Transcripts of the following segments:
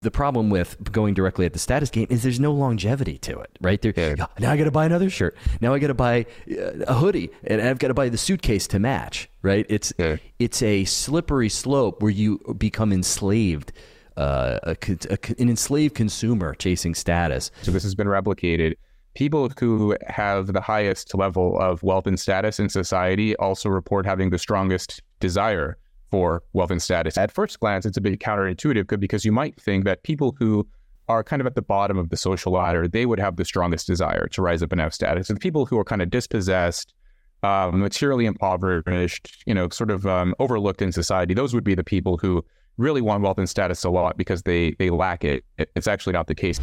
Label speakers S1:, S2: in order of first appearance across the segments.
S1: The problem with going directly at the status game is there's no longevity to it, right? Now I got to buy another shirt. Now I got to buy a hoodie, and I've got to buy the suitcase to match, right? It's a slippery slope where you become enslaved, an enslaved consumer chasing status.
S2: So this has been replicated. People who have the highest level of wealth and status in society also report having the strongest desire for wealth and status. At first glance, it's a bit counterintuitive because you might think that people who are kind of at the bottom of the social ladder, they would have the strongest desire to rise up and have status. And the people who are kind of dispossessed, materially impoverished, sort of overlooked in society, those would be the people who really want wealth and status a lot because they lack it. It's actually not the case.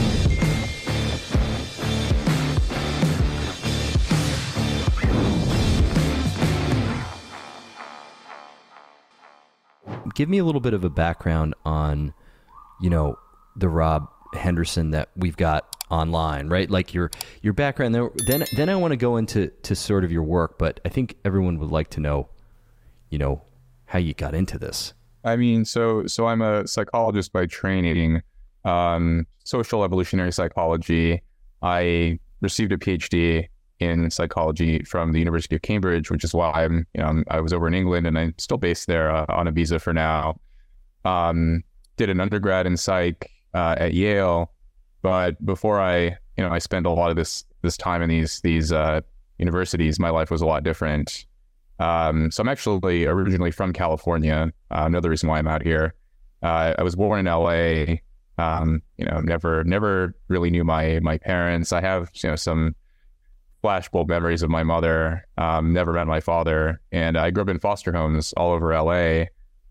S1: Give me a little bit of a background on, the Rob Henderson that we've got online, right? Like your background there. Then I want to go into sort of your work, but I think everyone would like to know, how you got into this.
S2: I mean, so I'm a psychologist by training, social evolutionary psychology. I received a PhD in psychology from the University of Cambridge, which is why I was over in England and I'm still based there on a visa for now. Did an undergrad in psych at Yale, but before I spent a lot of this time in these universities, my life was a lot different. So I'm actually originally from California. Another reason why I'm out here. I was born in LA. Never really knew my parents. I have some flashbulb memories of my mother, never met my father, and I grew up in foster homes all over LA.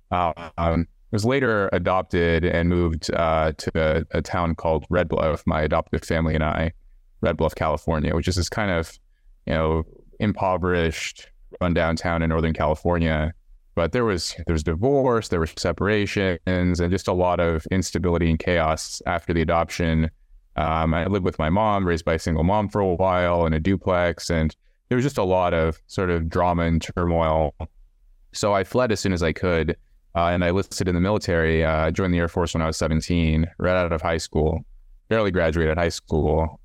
S2: Was later adopted and moved to a town called Red Bluff, my adoptive family and I, Red Bluff, California, which is this kind of, impoverished, rundown town in Northern California. But there was divorce, there were separations, and just a lot of instability and chaos after the adoption. I lived with my mom, raised by a single mom for a while in a duplex, and there was just a lot of sort of drama and turmoil. So I fled as soon as I could, and I enlisted in the military. I joined the Air Force when I was 17, right out of high school, barely graduated high school.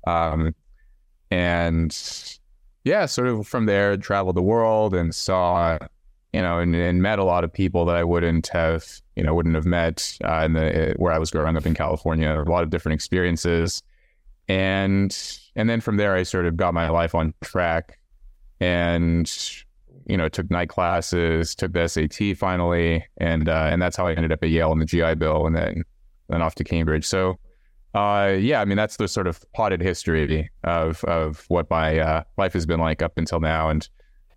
S2: And yeah, sort of from there, traveled the world and saw, and met a lot of people that I wouldn't have met where I was growing up in California. A lot of different experiences, and then from there, I sort of got my life on track, and took night classes, took the SAT finally, and that's how I ended up at Yale on the GI Bill, and then off to Cambridge. So, that's the sort of potted history of what my life has been like up until now, and.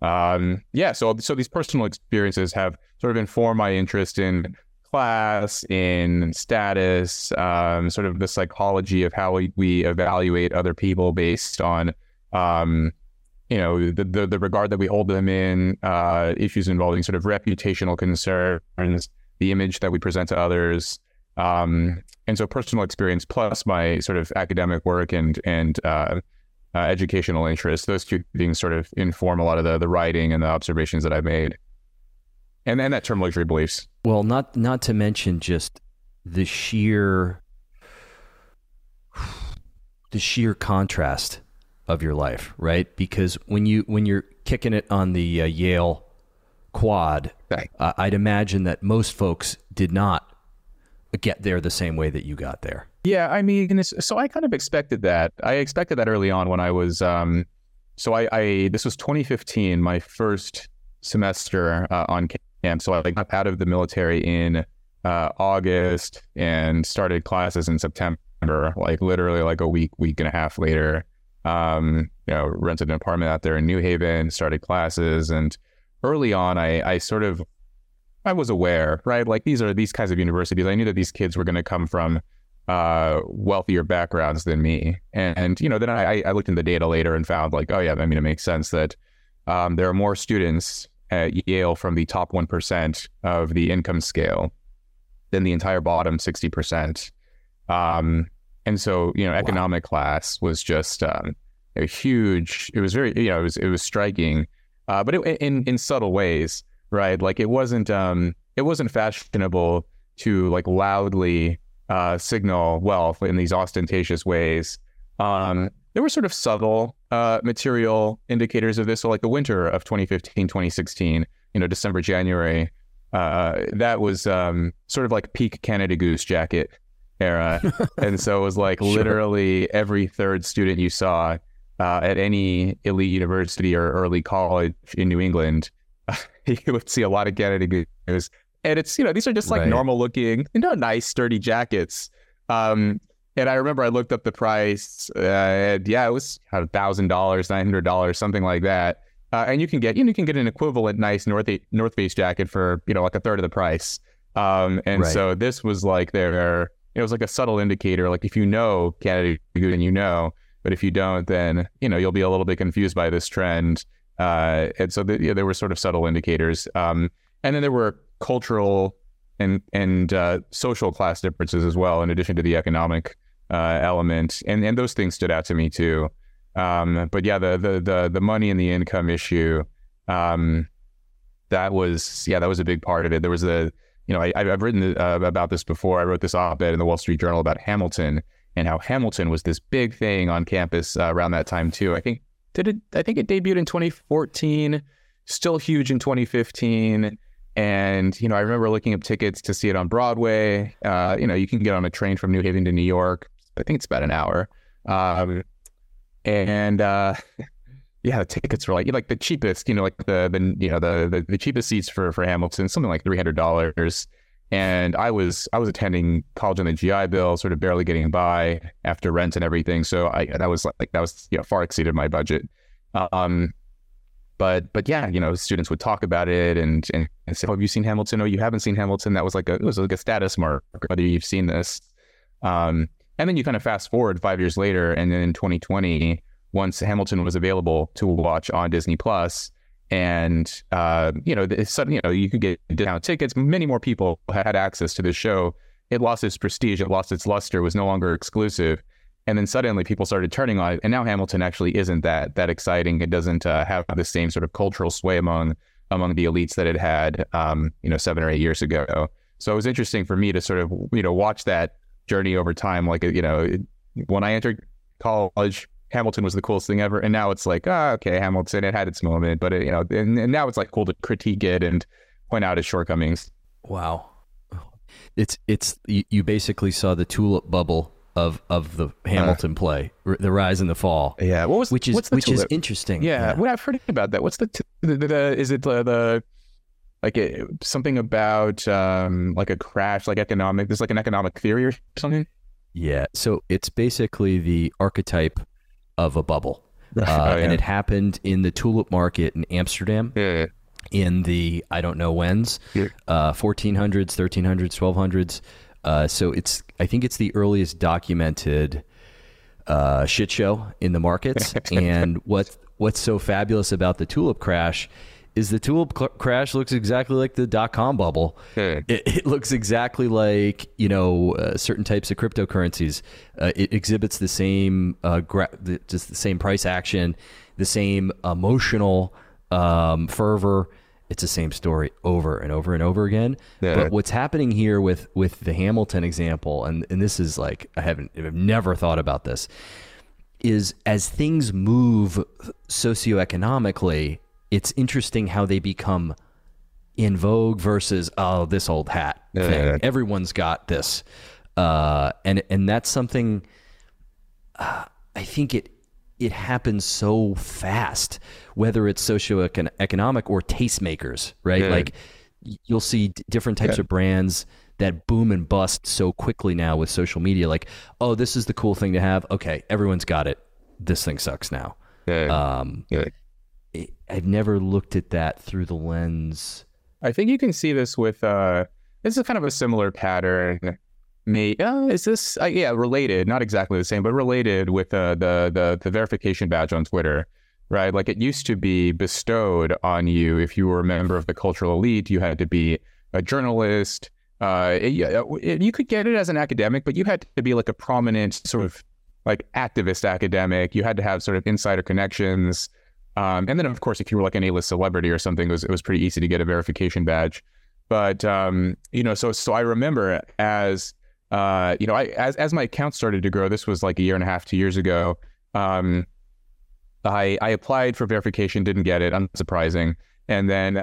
S2: So these personal experiences have sort of informed my interest in class, in status, sort of the psychology of how we evaluate other people based on, the regard that we hold them in, issues involving sort of reputational concerns, the image that we present to others. And so personal experience plus my sort of academic work and educational interests, those two things sort of inform a lot of the writing and the observations that I've made. And then that term luxury beliefs.
S1: Well, not to mention just the sheer contrast of your life, right? Because when you're kicking it on the Yale quad,
S2: right.
S1: I'd imagine that most folks did not get there the same way that you got there.
S2: Yeah, I mean, so I kind of expected that. I expected that early on when I was, this was 2015, my first semester on camp. So I got out of the military in August and started classes in September, like literally like a week and a half later. Rented an apartment out there in New Haven, started classes. And early on, I was aware, right? Like these kinds of universities. I knew that these kids were going to come from wealthier backgrounds than me. And, then I looked in the data later and found like, oh yeah, I mean, it makes sense that there are more students at Yale from the top 1% of the income scale than the entire bottom 60%. And so, economic class was just a huge, it was very, it was striking, but in subtle ways, right? Like it wasn't fashionable to like loudly signal wealth in these ostentatious ways. There were sort of subtle material indicators of this. So like the winter of 2015, 2016, December, January, that was sort of like peak Canada Goose jacket era. And so it was like literally every third student you saw at any elite university or early college in New England, you would see a lot of Canada Goose. And it's, these are just like normal looking, nice, sturdy jackets. And I remember I looked up the price. It was $1,000, $900, something like that. And you can get an equivalent nice North Face jacket for like a third of the price. So this was like it was like a subtle indicator. Like if you know Canada Goose, then but if you don't, then you'll be a little bit confused by this trend. And so there were sort of subtle indicators. And then there were cultural and social class differences as well, in addition to the economic element, and those things stood out to me too. But yeah, the money and the income issue, that was a big part of it. There was I've written about this before. I wrote this op-ed in the Wall Street Journal about Hamilton and how Hamilton was this big thing on campus around that time too. I think it debuted in 2014, still huge in 2015. And, I remember looking up tickets to see it on Broadway. You can get on a train from New Haven to New York. I think it's about an hour. The tickets were like the cheapest, the cheapest seats for Hamilton, something like $300. And I was attending college on the GI Bill, sort of barely getting by after rent and everything. So that was far exceeded my budget. But yeah, students would talk about it and say, "Oh, have you seen Hamilton? Oh, you haven't seen Hamilton?" That was like a status mark, whether you've seen this. And then you kind of fast forward 5 years later, and then in 2020, once Hamilton was available to watch on Disney Plus, and you could get discount tickets. Many more people had access to this show. It lost its prestige. It lost its luster. It was no longer exclusive. And then suddenly people started turning on it. And now Hamilton actually isn't that exciting. It doesn't have the same sort of cultural sway among the elites that it had, 7 or 8 years ago. So it was interesting for me to sort of, watch that journey over time. Like, when I entered college, Hamilton was the coolest thing ever. And now it's like, okay, Hamilton, it had its moment. But, and now it's like cool to critique it and point out its shortcomings.
S1: Wow. You basically saw the tulip bubble of the Hamilton play, the rise and the fall.
S2: Yeah,
S1: which is interesting.
S2: Yeah, what I've heard about that. What's is it something about like a crash, like economic? There's like an economic theory or something.
S1: Yeah, so it's basically the archetype of a bubble, and it happened in the tulip market in Amsterdam.
S2: Yeah.
S1: In the I don't know whens, 1400s, 1300s, 1200s. So I think it's the earliest documented shit show in the markets. And what's so fabulous about the tulip crash is the tulip crash looks exactly like the .com bubble. It looks exactly like certain types of cryptocurrencies. It exhibits the same just the same price action, the same emotional fervor. It's the same story over and over and over again. Yeah. But what's happening here with the Hamilton example, and this is like, I've never thought about this, is as things move socioeconomically, it's interesting how they become in vogue versus, this old hat thing. Everyone's got this. And that's something, I think it happens so fast, whether it's socioeconomic or tastemakers, right? Yeah. Like you'll see different types of brands that boom and bust so quickly now with social media. Like, oh, this is the cool thing to have. Okay, everyone's got it. This thing sucks now. I've never looked at that through the lens.
S2: I think you can see this with, this is kind of a similar pattern. Is this related? Not exactly the same, but related with the verification badge on Twitter, right? Like it used to be bestowed on you if you were a member of the cultural elite. You had to be a journalist. You could get it as an academic, but you had to be like a prominent sort of like activist academic. You had to have sort of insider connections, and then of course, if you were like an A-list celebrity or something, it was pretty easy to get a verification badge. But so I remember as as my account started to grow, this was like a year and a half, 2 years ago. I applied for verification, didn't get it, unsurprising. And then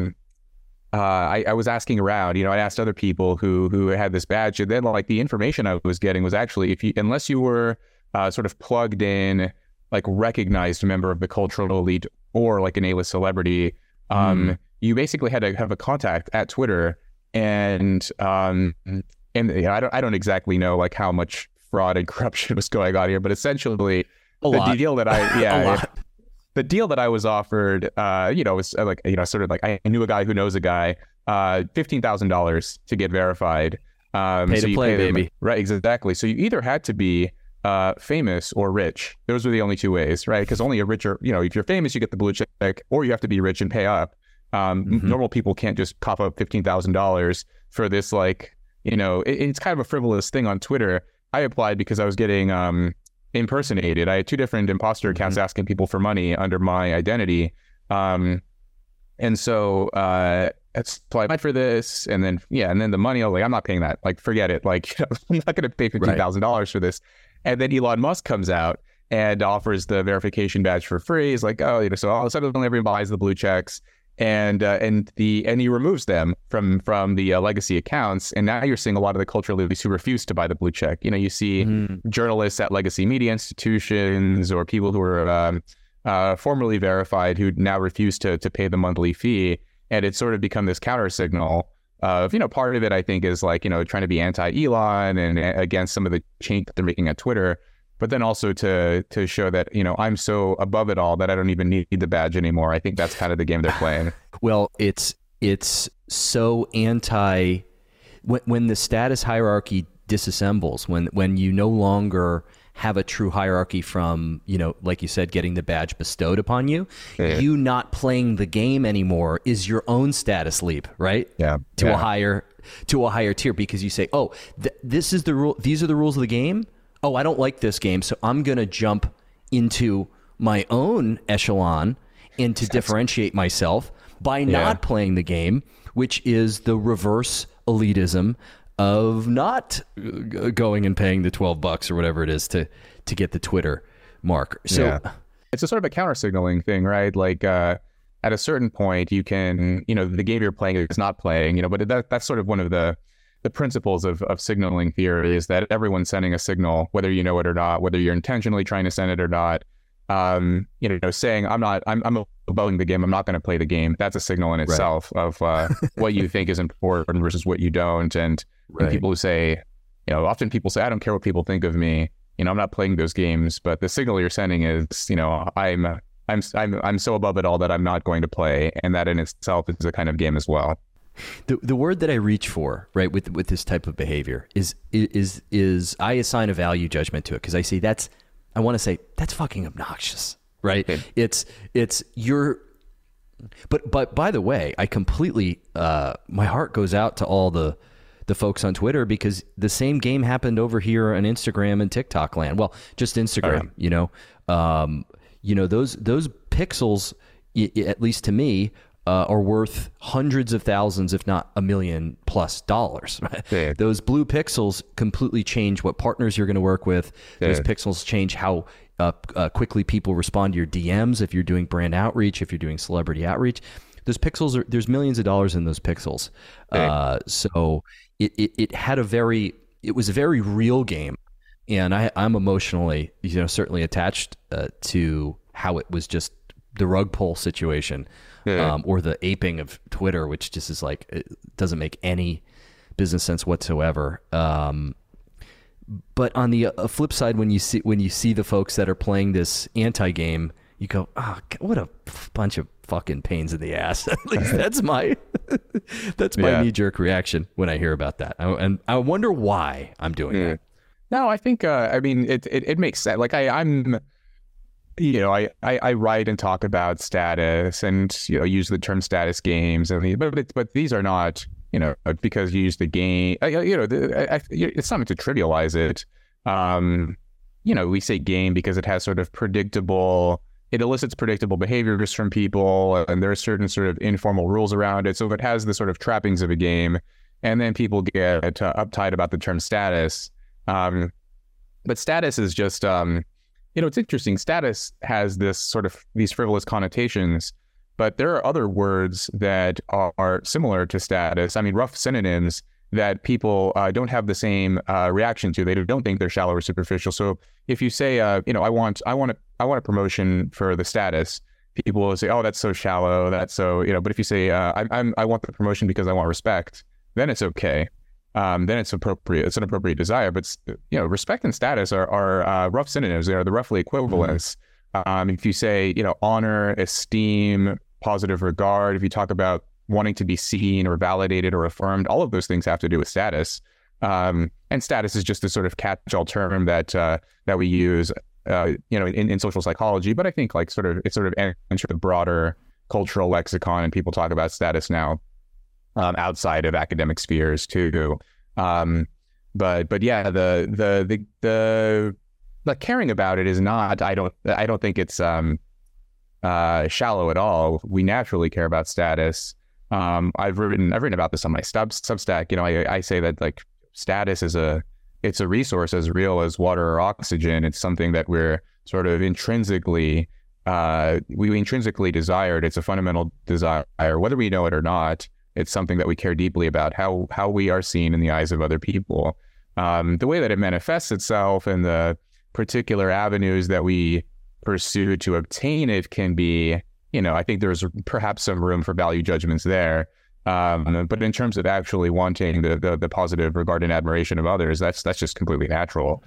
S2: I was asking around, I asked other people who had this badge, and then like the information I was getting was actually, unless you were sort of plugged in, like recognized member of the cultural elite or like an A-list celebrity, you basically had to have a contact at Twitter, and I don't exactly know like how much fraud and corruption was going on here, but essentially the deal that the deal that I was offered, was like, sort of like I knew a guy who knows a guy, $15,000 to get verified.
S1: Pay to play, baby.
S2: Right, exactly. So you either had to be famous or rich. Those were the only two ways, right? Because only a richer, if you're famous, you get the blue check, or you have to be rich and pay up. Normal people can't just cough up $15,000 for this, like, it's kind of a frivolous thing on Twitter. I applied because I was getting impersonated. I had two different imposter accounts asking people for money under my identity. And so I applied for this, and then the money, I was like, I'm not paying that. Like, forget it. Like, I'm not going to pay $15,000 for this. And then Elon Musk comes out and offers the verification badge for free. He's like, so all of a sudden everyone buys the blue checks, and he removes them from the legacy accounts. And now you're seeing a lot of the cultural elites who refuse to buy the blue check. You see journalists at legacy media institutions, or people who are formerly verified, who now refuse to pay the monthly fee. And it's sort of become this counter signal of, part of it, I think, is like, trying to be anti-Elon and against some of the change that they're making at Twitter. But then also to show that, I'm so above it all that I don't even need the badge anymore. I think that's kind of the game they're playing.
S1: Well, it's so anti, when the status hierarchy disassembles, when you no longer have a true hierarchy from, like you said, getting the badge bestowed upon you, you not playing the game anymore is your own status leap, right?
S2: Yeah.
S1: To a higher tier, because you say, oh, this is the rule. These are the rules of the game. Oh, I don't like this game, so I'm going to jump into my own echelon and to differentiate myself by not playing the game, which is the reverse elitism of not going and paying the $12 or whatever it is to get the Twitter mark. So
S2: it's a sort of a counter signaling thing, right? Like at a certain point, you can, the game you're playing is not playing, but that's sort of one of the principles of signaling theory, is that everyone's sending a signal, whether you know it or not, whether you're intentionally trying to send it or not. Saying I'm above the game, I'm not going to play the game. That's a signal in itself of what you think is important versus what you don't. And people who say, often people say, I don't care what people think of me. I'm not playing those games. But the signal you're sending is, I'm so above it all that I'm not going to play, and that in itself is a kind of game as well.
S1: The word that I reach for, right, with this type of behavior is I assign a value judgment to it, because I want to say that's fucking obnoxious, right? It's your, but by the way, I completely my heart goes out to all the folks on Twitter, because the same game happened over here on Instagram and TikTok land. Well, just Instagram, those pixels, at least to me, are worth hundreds of thousands, if not $1 million+ dollars. Right? Those blue pixels completely change what partners you're going to work with. Those pixels change how quickly people respond to your DMs if you're doing brand outreach, if you're doing celebrity outreach. Those pixels there's millions of dollars in those pixels. So it was a very real game, and I'm emotionally, certainly attached to how it was just the rug pull situation. Or the aping of Twitter, which just is like, it doesn't make any business sense whatsoever. But on the flip side, when you see the folks that are playing this anti-game, you go, oh, what a bunch of fucking pains in the ass. At least that's my knee-jerk reaction when I hear about that. And I wonder why I'm doing that.
S2: No, I think it makes sense. Like I'm. I write and talk about status, and use the term status games, but these are not, because you use the game. It's not meant to trivialize it. We say game because it has sort of it elicits predictable behaviors from people, and there are certain sort of informal rules around it. So if it has the sort of trappings of a game, And then people get uptight about the term status. But status is just, it's interesting. Status has these frivolous connotations, but there are other words that are similar to status. I mean, rough synonyms that people don't have the same reaction to. They don't think they're shallow or superficial. So if you say, I want a promotion for the status, people will say, oh, that's so shallow. That's so, but if you say, I want the promotion because I want respect, then it's okay. Then it's appropriate. It's an appropriate desire. But, respect and status are rough synonyms. They are the roughly equivalents. If you say, honor, esteem, positive regard, if you talk about wanting to be seen or validated or affirmed, all of those things have to do with status. And status is just a sort of catch-all term that we use, in social psychology. But I think it sort of entered the broader cultural lexicon, and people talk about status now outside of academic spheres too. But yeah, the caring about it is not. I don't think it's shallow at all. We naturally care about status. I've written about this on my Substack. I say that status it's a resource as real as water or oxygen. It's something that we're sort of intrinsically desired. It's a fundamental desire, whether we know it or not. It's something that we care deeply about, how we are seen in the eyes of other people. The way that it manifests itself and the particular avenues that we pursue to obtain it can be, I think there's perhaps some room for value judgments there. But in terms of actually wanting the positive regard and admiration of others, that's just completely natural.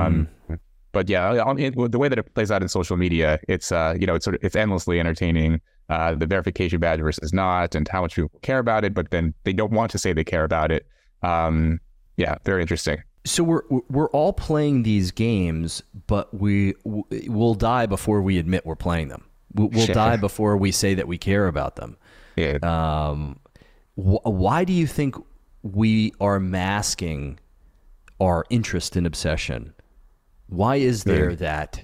S2: But yeah, the way that it plays out in social media, it's it's endlessly entertaining. The verification badge versus not, and how much people care about it, but then they don't want to say they care about it. Yeah, very interesting.
S1: So we're all playing these games, but we'll die before we admit we're playing them. We'll die before we say that we care about them.
S2: Yeah.
S1: Why do you think we are masking our interest and obsession? Why is there that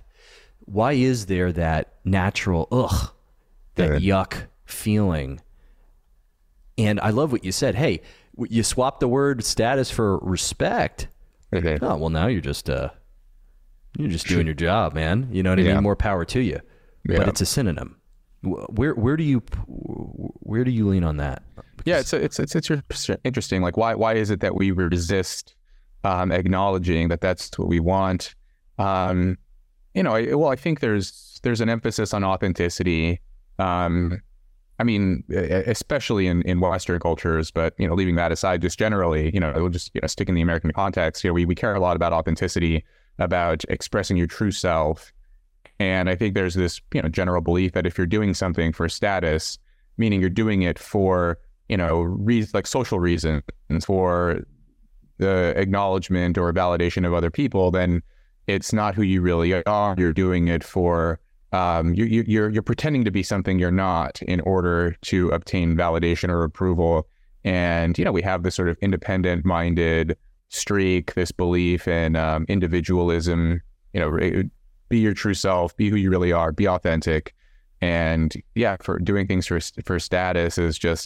S1: natural yuck feeling? And I love what you said. Hey, you swap the word status for respect.
S2: Okay.
S1: Oh, well, now you're just doing your job, man. You know what I mean? More power to you. Yeah. But it's a synonym. Where do you lean on that?
S2: Because it's interesting. Why is it that we resist acknowledging that that's what we want? I think there's an emphasis on authenticity. Especially in Western cultures, but leaving that aside, just generally, we'll just stick in the American context. We care a lot about authenticity, about expressing your true self. And I think there's this, general belief that if you're doing something for status, meaning you're doing it for, social reasons, for the acknowledgement or validation of other people, then it's not who you really are. You're doing it for, you're pretending to be something you're not in order to obtain validation or approval. And, we have this sort of independent-minded streak, this belief in individualism, be your true self, be who you really are, be authentic. And for doing things for status is just,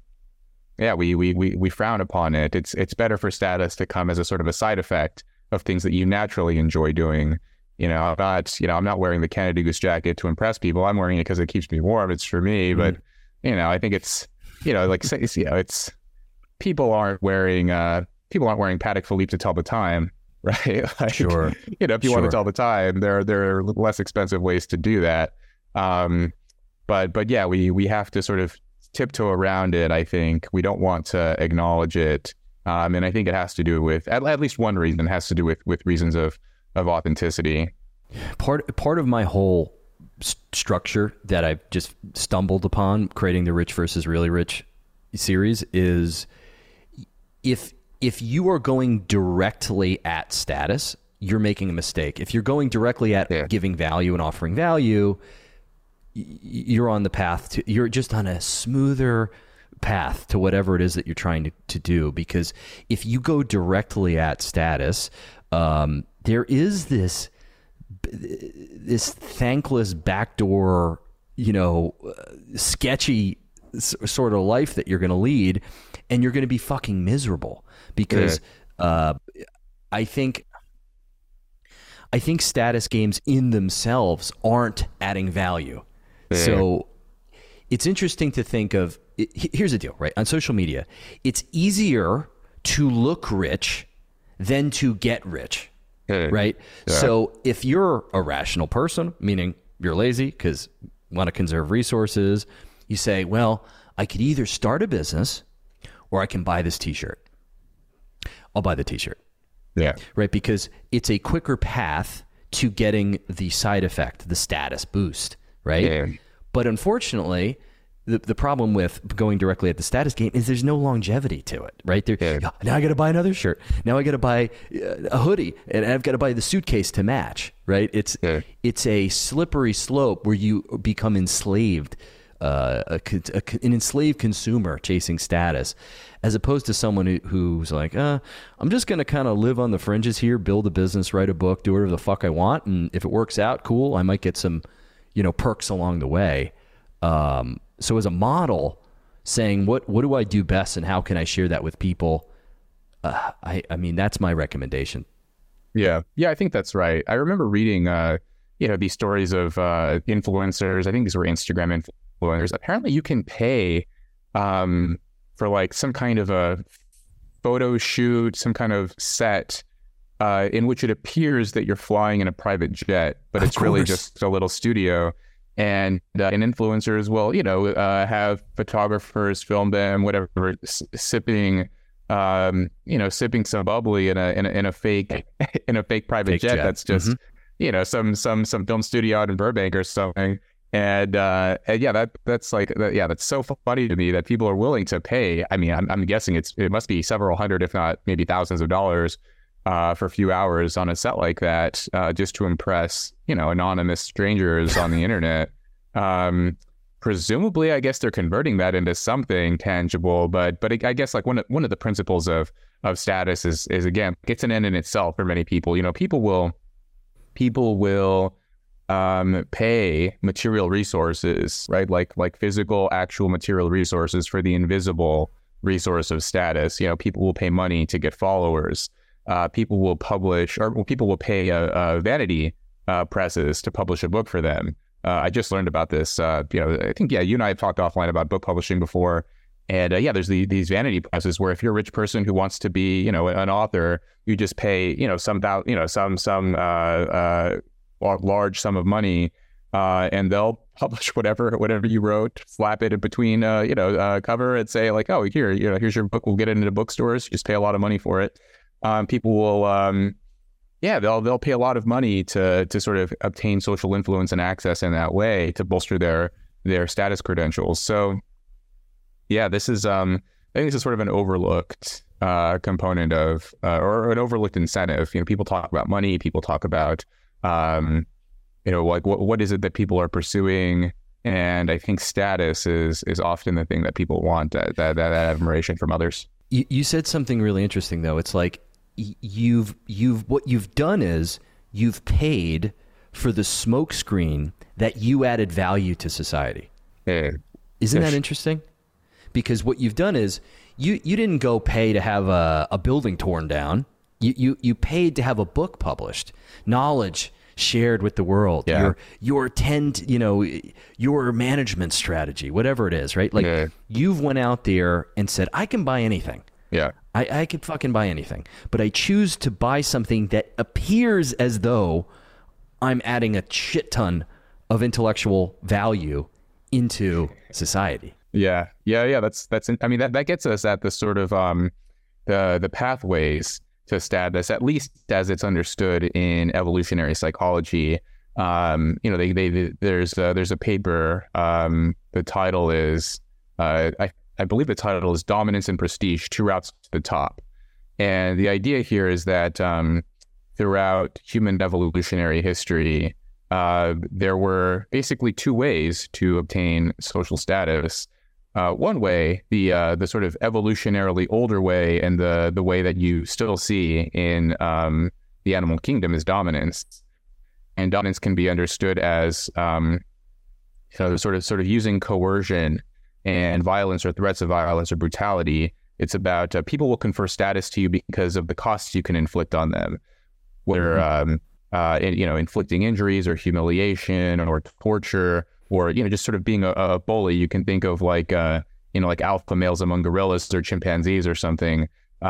S2: we frown upon it. It's better for status to come as a sort of a side effect of things that you naturally enjoy doing. I'm not wearing the Canada Goose jacket to impress people. I'm wearing it because it keeps me warm. It's for me. But, I think it's, it's people aren't wearing Patek Philippe to tell the time. Right.
S1: Sure.
S2: If you want to tell the time, there are less expensive ways to do that. But yeah, we have to sort of tiptoe around it. I think we don't want to acknowledge it. And I think it has to do with, at least one reason, has to do with reasons of authenticity.
S1: Part of my whole structure that I've just stumbled upon creating the Rich versus Really Rich series is if you are going directly at status, you're making a mistake. If you're going directly at giving value and offering value, you're on the path to, you're just on a smoother path to whatever it is that you're trying to do. Because if you go directly at status, there is this thankless backdoor, sketchy sort of life that you're going to lead, and you're going to be fucking miserable because I think status games in themselves aren't adding value. So it's interesting to think of. Here's the deal, right? On social media, it's easier to look rich than to get rich, right? So if you're a rational person, meaning you're lazy because you want to conserve resources, you say, well, I could either start a business or I can buy this t-shirt. I'll buy the t-shirt.
S2: Yeah.
S1: Right? Because it's a quicker path to getting the side effect, the status boost, right?
S2: Yeah.
S1: But unfortunately, the problem with going directly at the status game is there's no longevity to it, right? Now I got to buy another shirt. Now I got to buy a hoodie, and I've got to buy the suitcase to match, right? It's a slippery slope where you become enslaved, an enslaved consumer chasing status, as opposed to someone who's like, I'm just going to kind of live on the fringes here, build a business, write a book, do whatever the fuck I want, and if it works out, cool. I might get some, perks along the way. So as a model, saying what do I do best and how can I share that with people? I mean, that's my recommendation.
S2: Yeah, I think that's right. I remember reading, these stories of influencers. I think these were Instagram influencers. Apparently, you can pay for like some kind of a photo shoot, some kind of set in which it appears that you're flying in a private jet, but it's really just a little studio. And influencers will, have photographers film them, whatever, sipping some bubbly in a fake private jet that's just, some film studio out in Burbank or something. And that's so funny to me that people are willing to pay. I mean, I'm guessing it must be several hundred, if not maybe thousands of dollars for a few hours on a set like that, just to impress, anonymous strangers on the internet. Presumably, I guess they're converting that into something tangible, but I guess like one of the principles of status is again, it's an end in itself for many people. People will pay material resources, right? Like physical, actual material resources for the invisible resource of status. People will pay money to get followers. People will publish, or people will pay vanity presses to publish a book for them. I just learned about this. I think you and I have talked offline about book publishing before, and there's these vanity presses where if you're a rich person who wants to be, an author, you just pay, some large sum of money, and they'll publish whatever you wrote, slap it in between, cover and say like, oh, here's your book. We'll get it into bookstores. You just pay a lot of money for it. People will, they'll pay a lot of money to sort of obtain social influence and access in that way to bolster their status credentials. So, this is, I think this is sort of an overlooked component of, or an overlooked incentive. People talk about money. People talk about, like what is it that people are pursuing? And I think status is often the thing that people want, that admiration from others.
S1: You said something really interesting though. It's like, what you've done is you've paid for the smokescreen that you added value to society. Isn't that interesting? Because what you've done is you didn't go pay to have a building torn down. You paid to have a book published, knowledge shared with the world, your management strategy, whatever it is, right? Like you've went out there and said, I can buy anything.
S2: Yeah.
S1: I could fucking buy anything, but I choose to buy something that appears as though I'm adding a shit ton of intellectual value into society.
S2: Yeah. That's. I mean, that gets us at the sort of the pathways to status, at least as it's understood in evolutionary psychology. There's a paper. The title is I believe the title is Dominance and Prestige, Two Routes to the Top. And the idea here is that throughout human evolutionary history, there were basically two ways to obtain social status. One way, the sort of evolutionarily older way, and the way that you still see in the animal kingdom, is dominance. And dominance can be understood as sort of using coercion and violence or threats of violence or brutality. It's about people will confer status to you because of the costs you can inflict on them, whether inflicting injuries or humiliation or torture, or just sort of being a bully. You can think of like alpha males among gorillas or chimpanzees or something,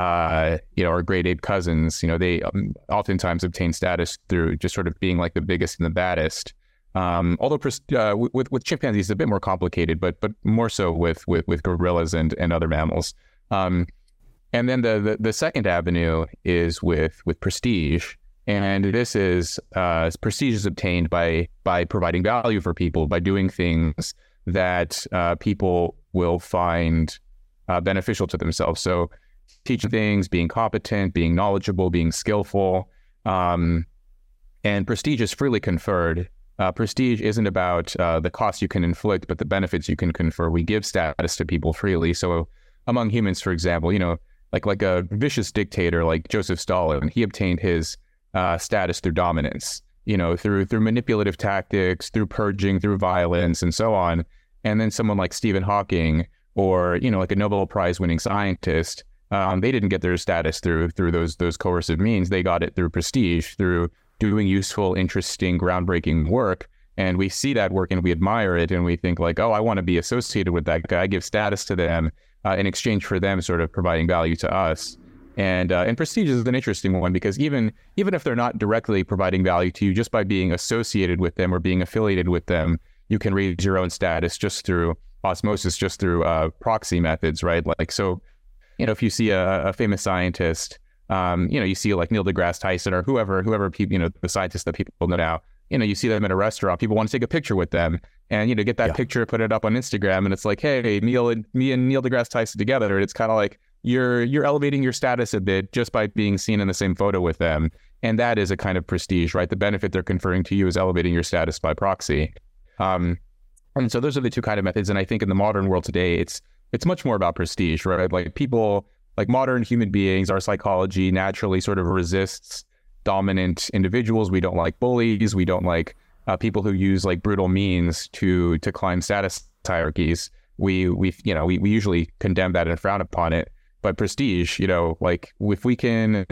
S2: or great ape cousins. They oftentimes obtain status through just sort of being like the biggest and the baddest. Although with chimpanzees, it's a bit more complicated, but more so with gorillas and other mammals. And then the second avenue is with prestige, and this is prestige is obtained by providing value for people, by doing things that people will find beneficial to themselves. So teaching things, being competent, being knowledgeable, being skillful, and prestige is freely conferred. Prestige isn't about the cost you can inflict, but the benefits you can confer. We give status to people freely. So among humans, for example, like a vicious dictator like Joseph Stalin, he obtained his status through dominance, through manipulative tactics, through purging, through violence, and so on. And then someone like Stephen Hawking, or like a Nobel Prize winning scientist, they didn't get their status through those coercive means. They got it through prestige, through doing useful, interesting, groundbreaking work. And we see that work and we admire it, and we think like, oh, I want to be associated with that guy. I give status to them in exchange for them sort of providing value to us. And prestige is an interesting one, because even if they're not directly providing value to you, just by being associated with them or being affiliated with them, you can raise your own status just through osmosis, just through proxy methods, right? Like, so, if you see a famous scientist, you see like Neil deGrasse Tyson or whoever people, the scientists that people know now, you see them in a restaurant, people want to take a picture with them, and get that picture, put it up on Instagram, and it's like, hey, me and Neil deGrasse Tyson together. And it's kind of like you're elevating your status a bit just by being seen in the same photo with them, and that is a kind of prestige, right? The benefit they're conferring to you is elevating your status by proxy. And so those are the two kind of methods. And I think in the modern world today, it's much more about prestige, right? Like people, like modern human beings, our psychology naturally sort of resists dominant individuals. We don't like bullies. We don't like people who use like brutal means to climb status hierarchies. We usually condemn that and frown upon it. But prestige, like if we can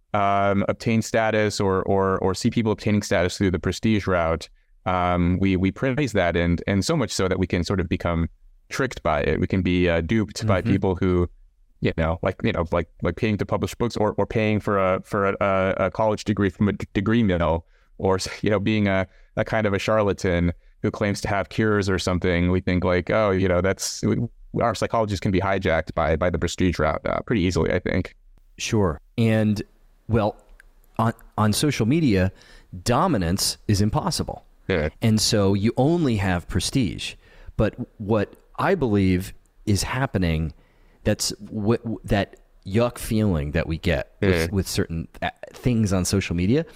S2: obtain status or see people obtaining status through the prestige route, we praise that, and so much so that we can sort of become tricked by it. We can be duped by people who, like paying to publish books or paying for a college degree from a degree mill, or being a kind of a charlatan who claims to have cures or something. We think like, oh, our psychologists can be hijacked by the prestige route pretty easily, I think.
S1: Sure. And well, on social media, dominance is impossible.
S2: Yeah.
S1: And so you only have prestige. But what I believe is happening, that's that yuck feeling that we get with certain things on social media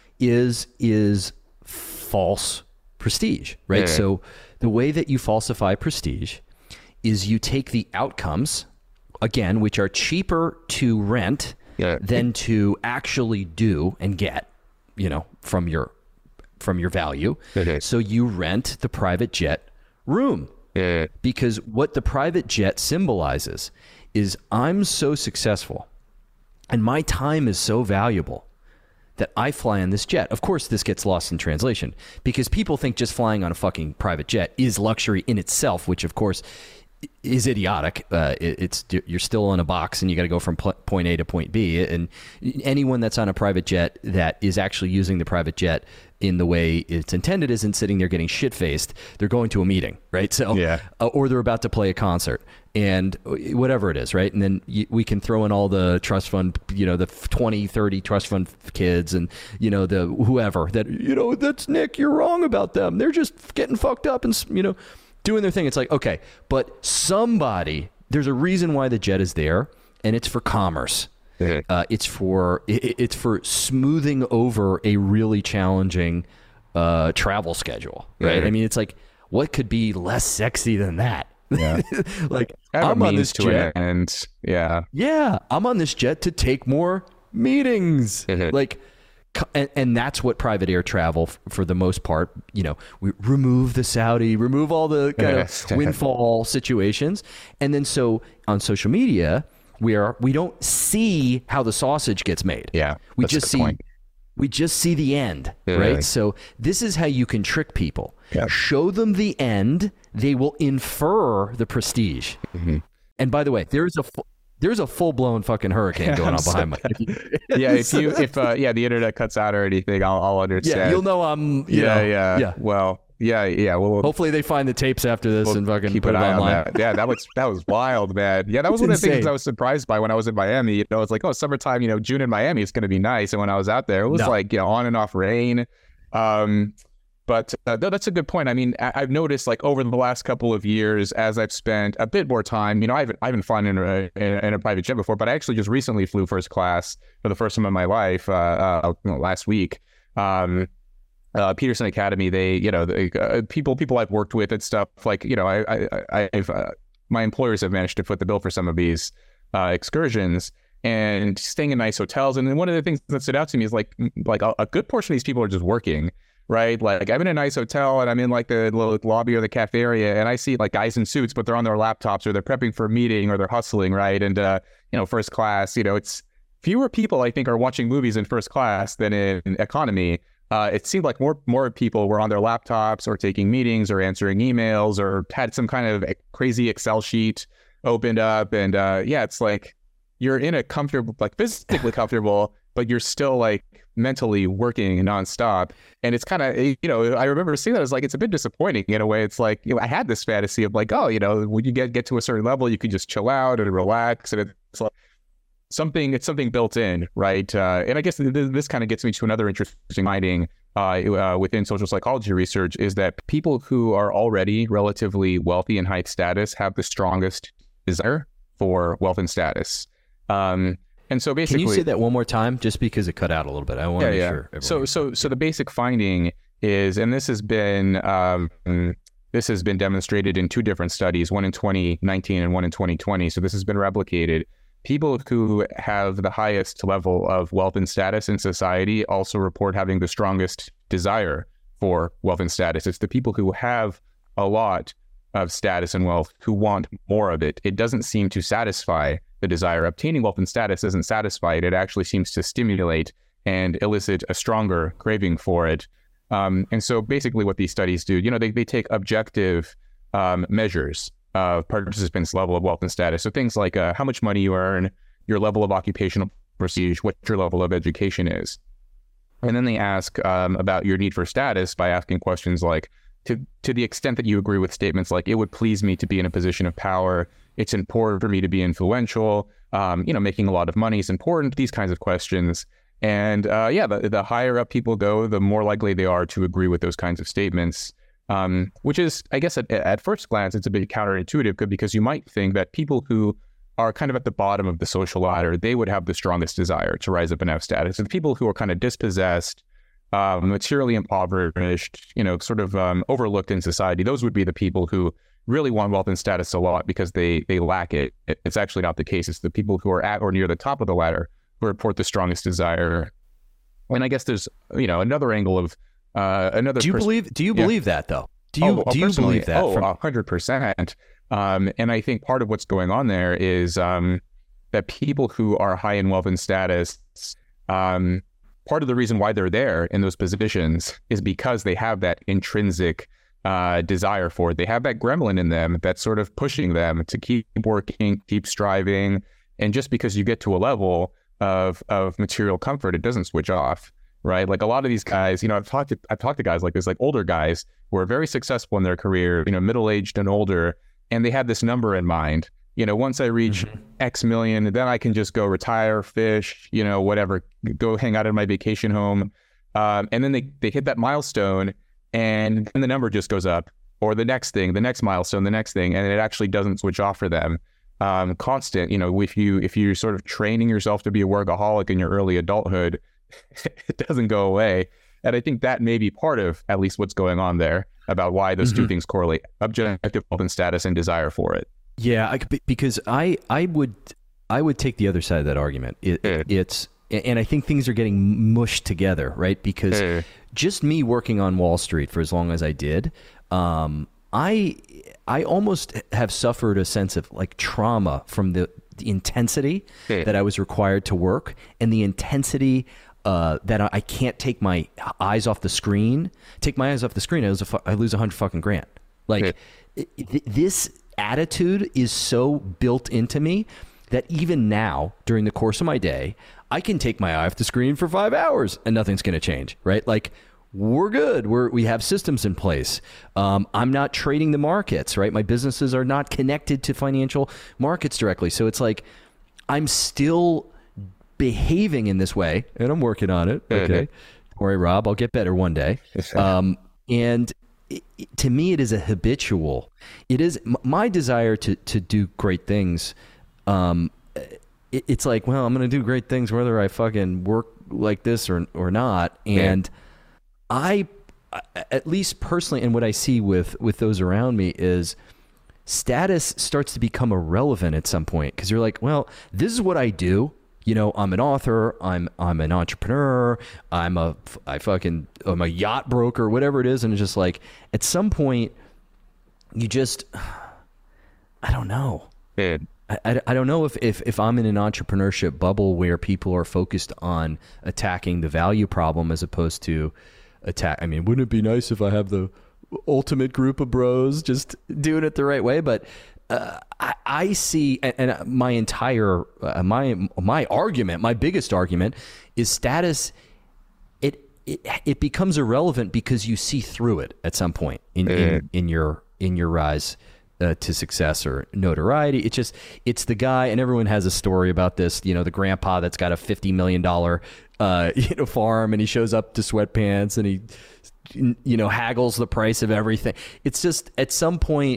S1: is false prestige, right? Yeah. So the way that you falsify prestige is you take the outcomes, again, which are cheaper to rent than to actually do and get, from your value. So you rent the private jet room. Because what the private jet symbolizes is I'm so successful and my time is so valuable that I fly on this jet. Of course, this gets lost in translation because people think just flying on a fucking private jet is luxury in itself, which of course is idiotic. You're still in a box and you got to go from point A to point B. And anyone that's on a private jet that is actually using the private jet in the way it's intended isn't sitting there getting shit-faced. They're going to a meeting, right? So, or they're about to play a concert and whatever it is, right? And then we can throw in all the trust fund, the 20, 30 trust fund kids and, the whoever that, that's Nick, you're wrong about them. They're just getting fucked up and, doing their thing. It's like, okay, but there's a reason why the jet is there, and it's for commerce. It's for smoothing over a really challenging travel schedule, right? I mean, it's like, what could be less sexy than that? Yeah. Like, I'm on this jet,
S2: and I'm
S1: on this jet to take more meetings. Like, And that's what private air travel, for the most part, we remove the Saudi, remove all the kind of windfall situations. And then so on social media, we don't see how the sausage gets made.
S2: Yeah.
S1: We just see the end, right? So this is how you can trick people.
S2: Yeah.
S1: Show them the end. They will infer the prestige. Mm-hmm. And by the way, there's a full-blown fucking hurricane going on behind me.
S2: If the internet cuts out or anything, I'll understand.
S1: Yeah, you'll know I'm.
S2: Yeah. Well, yeah. Well,
S1: hopefully they find the tapes after this and fucking
S2: keep
S1: put
S2: an
S1: it
S2: eye
S1: online.
S2: on that. Yeah, that was wild, man. Yeah, that was one of the things I was surprised by when I was in Miami. It's like, oh, summertime. June in Miami is going to be nice. And when I was out there, it was on and off rain. But that's a good point. I mean, I've noticed like over the last couple of years, as I've spent a bit more time, I haven't flown in a private jet before, but I actually just recently flew first class for the first time in my life last week. Peterson Academy, they, people I've worked with and stuff like, I've my employers have managed to foot the bill for some of these excursions and staying in nice hotels. And then one of the things that stood out to me is like a good portion of these people are just working. Right. Like I'm in a nice hotel and I'm in like the little lobby or the cafe area and I see like guys in suits, but they're on their laptops or they're prepping for a meeting or they're hustling. Right. And, first class, it's fewer people, I think, are watching movies in first class than in economy. It seemed like more people were on their laptops or taking meetings or answering emails or had some kind of crazy Excel sheet opened up. And it's like you're in a comfortable, like physically comfortable, but you're still like mentally working nonstop. And it's kind of, I remember seeing that. I was like, it's a bit disappointing in a way. It's like, I had this fantasy of like, oh, when you get to a certain level, you can just chill out and relax. And it's like it's something built in, right? And I guess this kind of gets me to another interesting finding within social psychology research is that people who are already relatively wealthy and high status have the strongest desire for wealth and status. And so basically,
S1: can you say that one more time, just because it cut out a little bit? I want to make sure.
S2: So the basic finding is, and this has been demonstrated in two different studies, one in 2019 and one in 2020. So this has been replicated. People who have the highest level of wealth and status in society also report having the strongest desire for wealth and status. It's the people who have a lot of status and wealth who want more of it. It doesn't seem to satisfy the desire. Obtaining wealth and status doesn't satisfy it. It actually seems to stimulate and elicit a stronger craving for it. And so basically what these studies do, they take objective measures of participants' level of wealth and status. So things like how much money you earn, your level of occupational prestige, what your level of education is. And then they ask about your need for status by asking questions like, to the extent that you agree with statements like, it would please me to be in a position of power, it's important for me to be influential, making a lot of money is important, these kinds of questions. And the higher up people go, the more likely they are to agree with those kinds of statements, which is, I guess, at first glance, it's a bit counterintuitive because you might think that people who are kind of at the bottom of the social ladder, they would have the strongest desire to rise up and have status. And the people who are kind of dispossessed, materially impoverished, sort of overlooked in society, those would be the people who really want wealth and status a lot because they lack it. It's actually not the case. It's the people who are at or near the top of the ladder who report the strongest desire. And I guess there's, another angle of another.
S1: Do you believe that though? Do you believe that?
S2: 100%. And I think part of what's going on there is that people who are high in wealth and status, part of the reason why they're there in those positions is because they have that intrinsic desire for it. They have that gremlin in them that's sort of pushing them to keep working, keep striving. And just because you get to a level of material comfort, it doesn't switch off, right? Like a lot of these guys, I've talked to guys like this, like older guys who are very successful in their career, middle-aged and older, and they have this number in mind. Once I reach X million, then I can just go retire, fish, whatever, go hang out in my vacation home. And then they hit that milestone and the number just goes up, or the next thing, the next milestone, the next thing, and it actually doesn't switch off for them. Constant, if you're sort of training yourself to be a workaholic in your early adulthood, it doesn't go away. And I think that may be part of at least what's going on there about why those two things correlate: objective wealth and status and desire for it. Yeah,
S1: because I would take the other side of that argument. It's And I think things are getting mushed together, right? Because just me working on Wall Street for as long as I did, I almost have suffered a sense of like trauma from the intensity that I was required to work, and the intensity that I can't take my eyes off the screen. Take my eyes off the screen, I lose $100 fucking grand. Like this attitude is so built into me that even now, during the course of my day, I can take my eye off the screen for 5 hours and nothing's going to change, right? Like, we're good. We have systems in place. I'm not trading the markets, right? My businesses are not connected to financial markets directly. So it's like, I'm still behaving in this way, and I'm working on it. Okay. Don't worry, Rob, I'll get better one day. And to me, it is a habitual. It is my desire to do great things. It's like, well, I'm going to do great things whether I fucking work like this or not. And I, at least personally, and what I see with those around me is status starts to become irrelevant at some point, because you're like, well, this is what I do. You know, I'm an author, I'm an entrepreneur, I'm a yacht broker, whatever it is. And it's just like, at some point you just, I don't know. I don't know if I'm in an entrepreneurship bubble where people are focused on attacking the value problem as opposed to I mean, wouldn't it be nice if I have the ultimate group of bros just doing it the right way? But I see, and my entire my argument, my biggest argument is status. It becomes irrelevant because you see through it at some point in your rise to success or notoriety. It's the guy, and everyone has a story about this. You know, the grandpa that's got a $50 million farm, and he shows up to sweatpants and he haggles the price of everything. It's just, at some point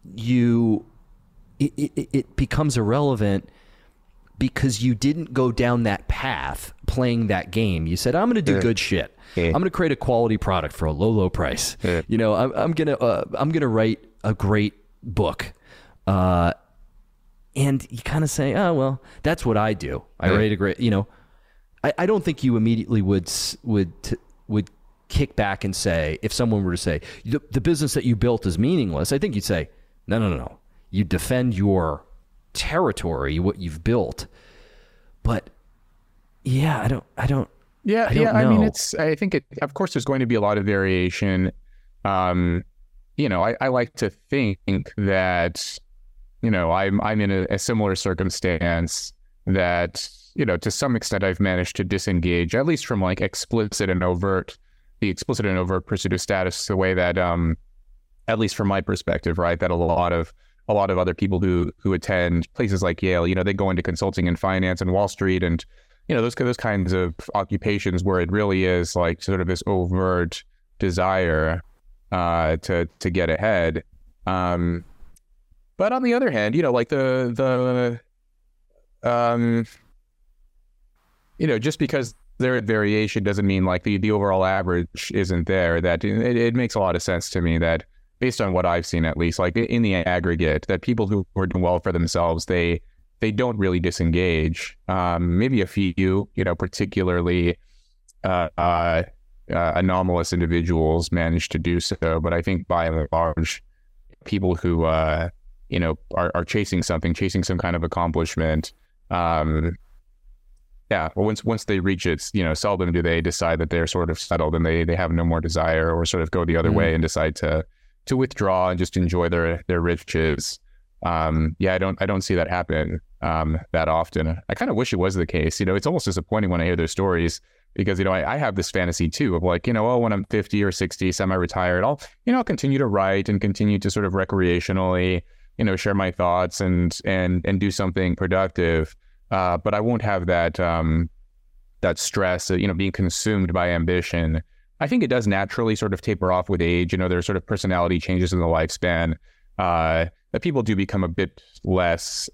S1: it becomes irrelevant because you didn't go down that path playing that game. You said, I'm going to do good shit. I'm going to create a quality product for a low price. I'm going to write a great book. And you kind of say, oh, well, that's what I do. I write a great, I don't think you immediately would kick back and say, if someone were to say the business that you built is meaningless, I think you'd say, no. You defend your territory, what you've built. But yeah, I don't know.
S2: I mean, I think of course there's going to be a lot of variation. I like to think that, I'm in a similar circumstance that, to some extent I've managed to disengage, at least from like the explicit and overt pursuit of status, the way that, at least from my perspective, right, that a lot of other people who attend places like Yale, they go into consulting and finance and Wall Street and, those kinds of occupations where it really is like sort of this overt desire to get ahead. But on the other hand, like just because there is variation doesn't mean like the overall average isn't there. That it makes a lot of sense to me that, based on what I've seen, at least, like in the aggregate, that people who are doing well for themselves, they don't really disengage. Maybe a few, particularly anomalous individuals manage to do so. But I think by and large, people who are chasing some kind of accomplishment, once they reach it, seldom do they decide that they're sort of settled and they have no more desire, or sort of go the other way and decide to withdraw and just enjoy their riches. I don't see that happen that often. I kind of wish it was the case. It's almost disappointing when I hear their stories, because I have this fantasy too of like, when I'm 50 or 60, semi-retired, I'll continue to write and continue to sort of recreationally, share my thoughts and do something productive. But I won't have that stress of, being consumed by ambition. I think it does naturally sort of taper off with age. There's sort of personality changes in the lifespan, that people do become a bit less,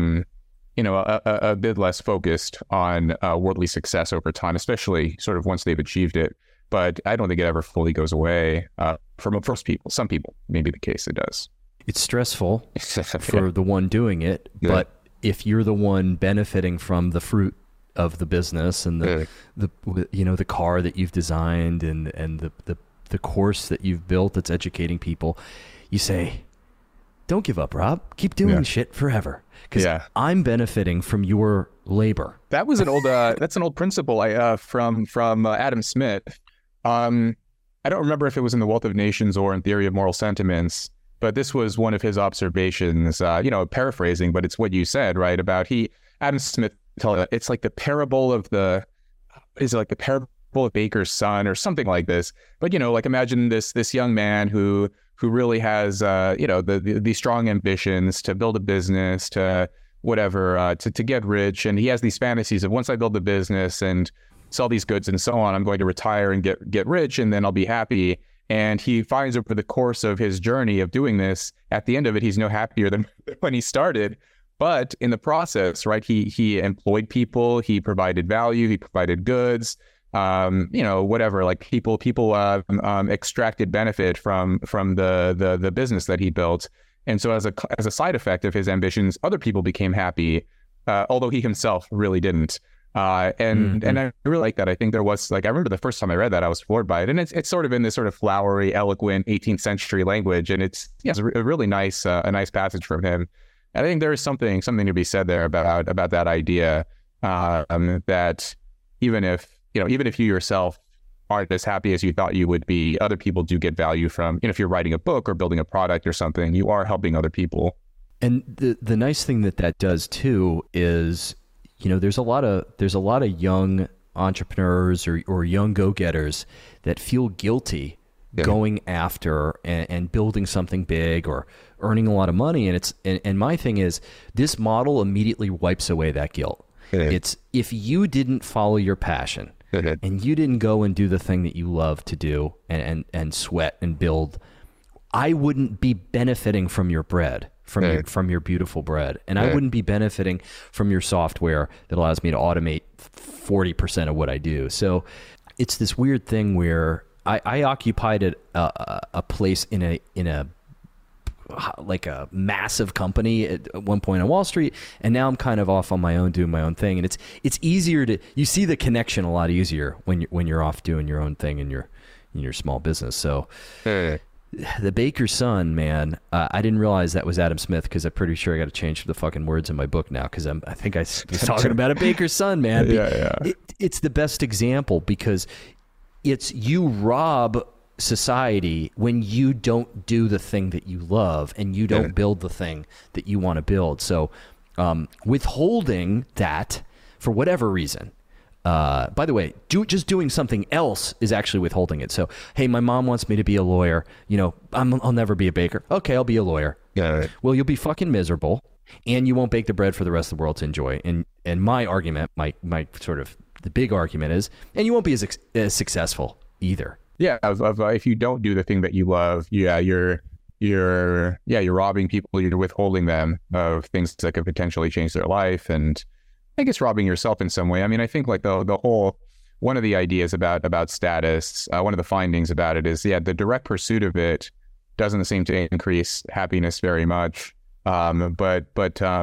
S2: a bit less focused on worldly success over time, especially sort of once they've achieved it. But I don't think it ever fully goes away for most people. Some people, maybe the case it does.
S1: It's stressful for the one doing it, but if you're the one benefiting from the fruit of the business and the car that you've designed and the course that you've built that's educating people, you say, don't give up, Rob. Keep doing shit forever. Because I'm benefiting from your labor.
S2: That was an old that's an old principle from Adam Smith. I don't remember if it was in The Wealth of Nations or in Theory of Moral Sentiments, but this was one of his observations, paraphrasing, but it's what you said, right? About Adam Smith, it's like the parable of Baker's son or something like this. But, like imagine this young man who really has, the strong ambitions to build a business, to whatever, to get rich. And he has these fantasies of once I build the business and sell these goods and so on, I'm going to retire and get rich and then I'll be happy. And he finds over the course of his journey of doing this, at the end of it, he's no happier than when he started. But in the process, right, he employed people, he provided value, he provided goods, whatever, like people extracted benefit from the business that he built. And so as a side effect of his ambitions, other people became happy, although he himself really didn't. And I really like that. I think there was I remember the first time I read that, I was floored by it. And it's sort of in this sort of flowery, eloquent 18th century language. And it's a really nice, a nice passage from him. And I think there is something to be said there about that idea, that even if you yourself aren't as happy as you thought you would be, other people do get value from, if you're writing a book or building a product or something, you are helping other people.
S1: And the nice thing that does too is, there's a lot of young entrepreneurs or young go-getters that feel guilty going after and building something big or earning a lot of money. And my thing is, this model immediately wipes away that guilt. It's if you didn't follow your passion and you didn't go and do the thing that you love to do and sweat and build, I wouldn't be benefiting from your bread. From your beautiful bread. And I wouldn't be benefiting from your software that allows me to automate 40% of what I do. So it's this weird thing where I occupied a place in a like a massive company at one point on Wall Street, and now I'm kind of off on my own doing my own thing. And it's easier you see the connection a lot easier when you're off doing your own thing in your small business. So the Baker's son, man, I didn't realize that was Adam Smith, because I'm pretty sure I got to change the fucking words in my book now, because I think I was talking about a Baker's son, man. It's the best example, because it's you rob society when you don't do the thing that you love and you don't build the thing that you want to build. So withholding that for whatever reason. By the way, just doing something else is actually withholding it. So, hey, my mom wants me to be a lawyer. I'll never be a baker. Okay, I'll be a lawyer. Well, you'll be fucking miserable, and you won't bake the bread for the rest of the world to enjoy. And my argument, my sort of the big argument is, and you won't be as successful either.
S2: Yeah, if you don't do the thing that you love, you're robbing people. You're withholding them of things that could potentially change their life, and I guess robbing yourself in some way. I mean, I think like the whole, one of the ideas about status, one of the findings about it is, the direct pursuit of it doesn't seem to increase happiness very much. But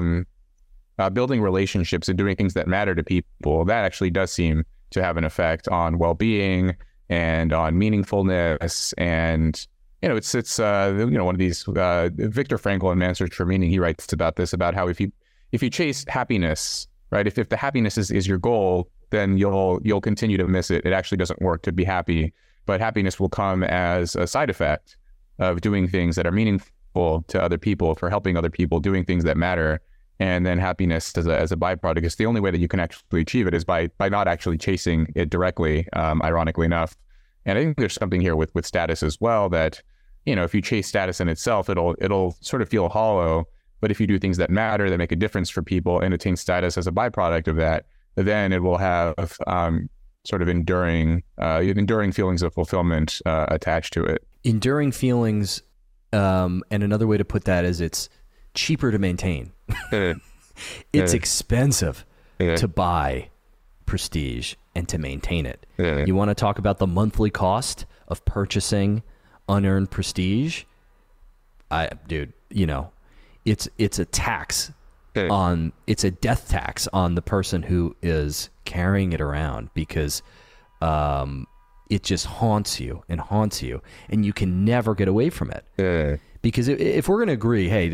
S2: building relationships and doing things that matter to people, that actually does seem to have an effect on well-being and on meaningfulness. And, it's one of these, Viktor Frankl in Man's Search for Meaning, he writes about this, about how if you chase happiness, right? If the happiness is your goal, then you'll continue to miss it. It actually doesn't work to be happy, but happiness will come as a side effect of doing things that are meaningful to other people, for helping other people, doing things that matter. And then happiness as a byproduct is the only way that you can actually achieve it, is by not actually chasing it directly, ironically enough. And I think there's something here with status as well, that, if you chase status in itself, it'll sort of feel hollow. But if you do things that matter, that make a difference for people, and attain status as a byproduct of that, then it will have sort of enduring feelings of fulfillment attached to it.
S1: Enduring feelings, and another way to put that is, it's cheaper to maintain. It's expensive to buy prestige and to maintain it. You want to talk about the monthly cost of purchasing unearned prestige? Dude, it's a tax it's a death tax on the person who is carrying it around, because it just haunts you, and you can never get away from it. Because if we're going to agree, hey,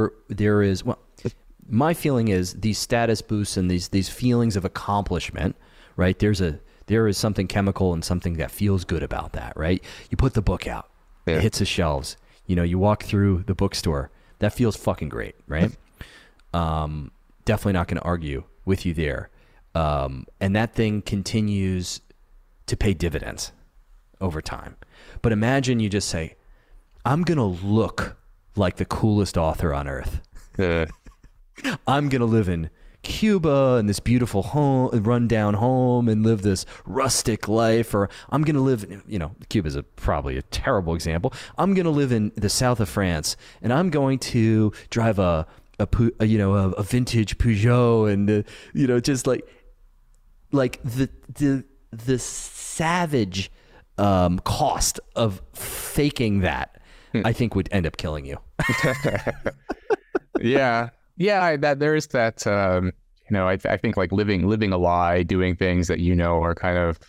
S1: my feeling is these status boosts and these feelings of accomplishment, right? There is something chemical and something that feels good about that, right? You put the book out, it hits the shelves. You walk through the bookstore, that feels fucking great, right? Definitely not going to argue with you there. And that thing continues to pay dividends over time. But imagine you just say, I'm going to look like the coolest author on earth. I'm going to live in Cuba in this beautiful home, rundown home, and live this rustic life. Or I'm going to live, Cuba is probably a terrible example. I'm going to live in the south of France, and I'm going to drive a vintage Peugeot, and just like the savage cost of faking that, I think would end up killing you.
S2: Yeah. There is that. I think like living a lie, doing things that are kind of,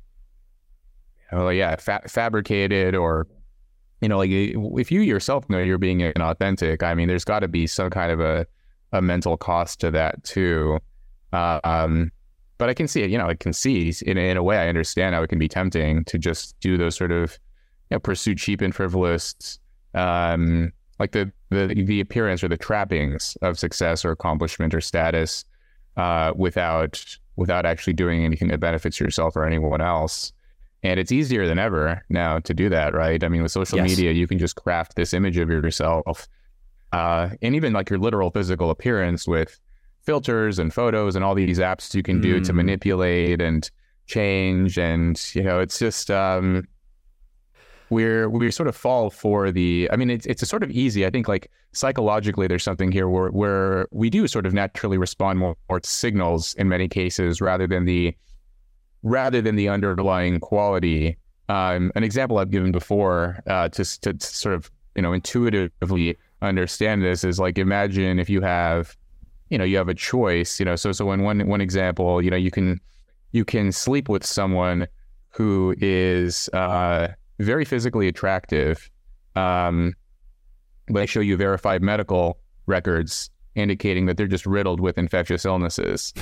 S2: fabricated, or like if you yourself know you're being inauthentic. I mean, there's got to be some kind of a mental cost to that too. But I can see it. I can see in a way. I understand how it can be tempting to just do those sort of pursue cheap and frivolous. Like the appearance or the trappings of success or accomplishment or status, without actually doing anything that benefits yourself or anyone else. And it's easier than ever now to do that, right? I mean, with social media, you can just craft this image of yourself, and even like your literal physical appearance with filters and photos and all these apps you can do to manipulate and change. And it's just we sort of fall for it's a sort of easy. I think like psychologically there's something here where we do sort of naturally respond more to signals in many cases rather than the underlying quality. An example I've given before to sort of intuitively understand this is like, imagine if you have a choice, so in one example, you can sleep with someone who is very physically attractive. They show you verified medical records indicating that they're just riddled with infectious illnesses.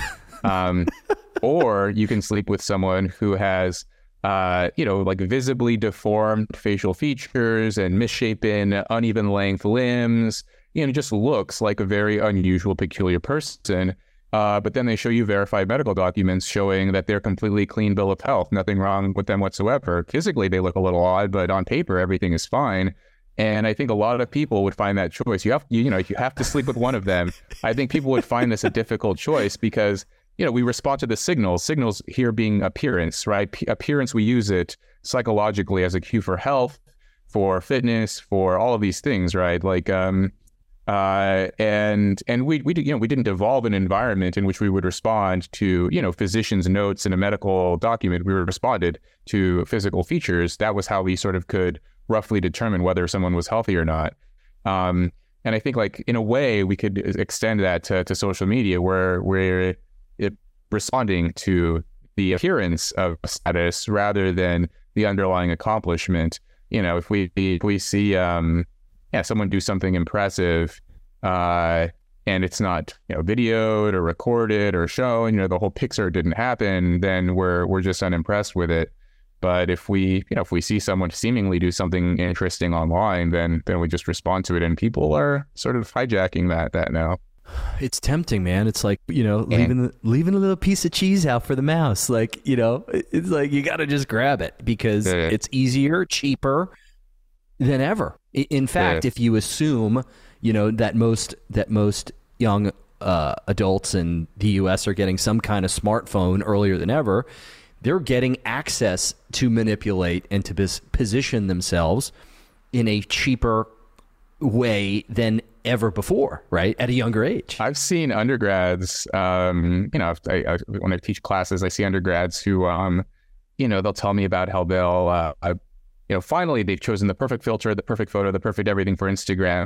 S2: Or you can sleep with someone who has, like visibly deformed facial features and misshapen, uneven length limbs, just looks like a very unusual, peculiar person. But then they show you verified medical documents showing that they're completely clean bill of health, nothing wrong with them whatsoever. Physically, they look a little odd, but on paper, everything is fine. And I think a lot of people would find that choice. You have to sleep with one of them. I think people would find this a difficult choice because, we respond to the signals here being appearance, right? Appearance, we use it psychologically as a cue for health, for fitness, for all of these things, right? Like, and we didn't evolve an environment in which we would respond to physician's notes in a medical document. We responded to physical features. That was how we sort of could roughly determine whether someone was healthy or not. And I think like in a way we could extend that to social media where we're responding to the appearance of status rather than the underlying accomplishment. If we see someone do something impressive, and it's not videoed or recorded or shown, the whole picture didn't happen, then we're just unimpressed with it. But if we see someone seemingly do something interesting online, then we just respond to it, and people are sort of hijacking that now.
S1: It's tempting, man. It's like, leaving a little piece of cheese out for the mouse. Like, it's like you got to just grab it because it's easier, cheaper than ever. In fact, if you assume, that most young adults in the U.S. are getting some kind of smartphone earlier than ever, they're getting access to manipulate and to position themselves in a cheaper way than ever before, right? At a younger age.
S2: I've seen undergrads, when I teach classes, I see undergrads who, they'll tell me about how they'll, finally they've chosen the perfect filter, the perfect photo, the perfect everything for Instagram.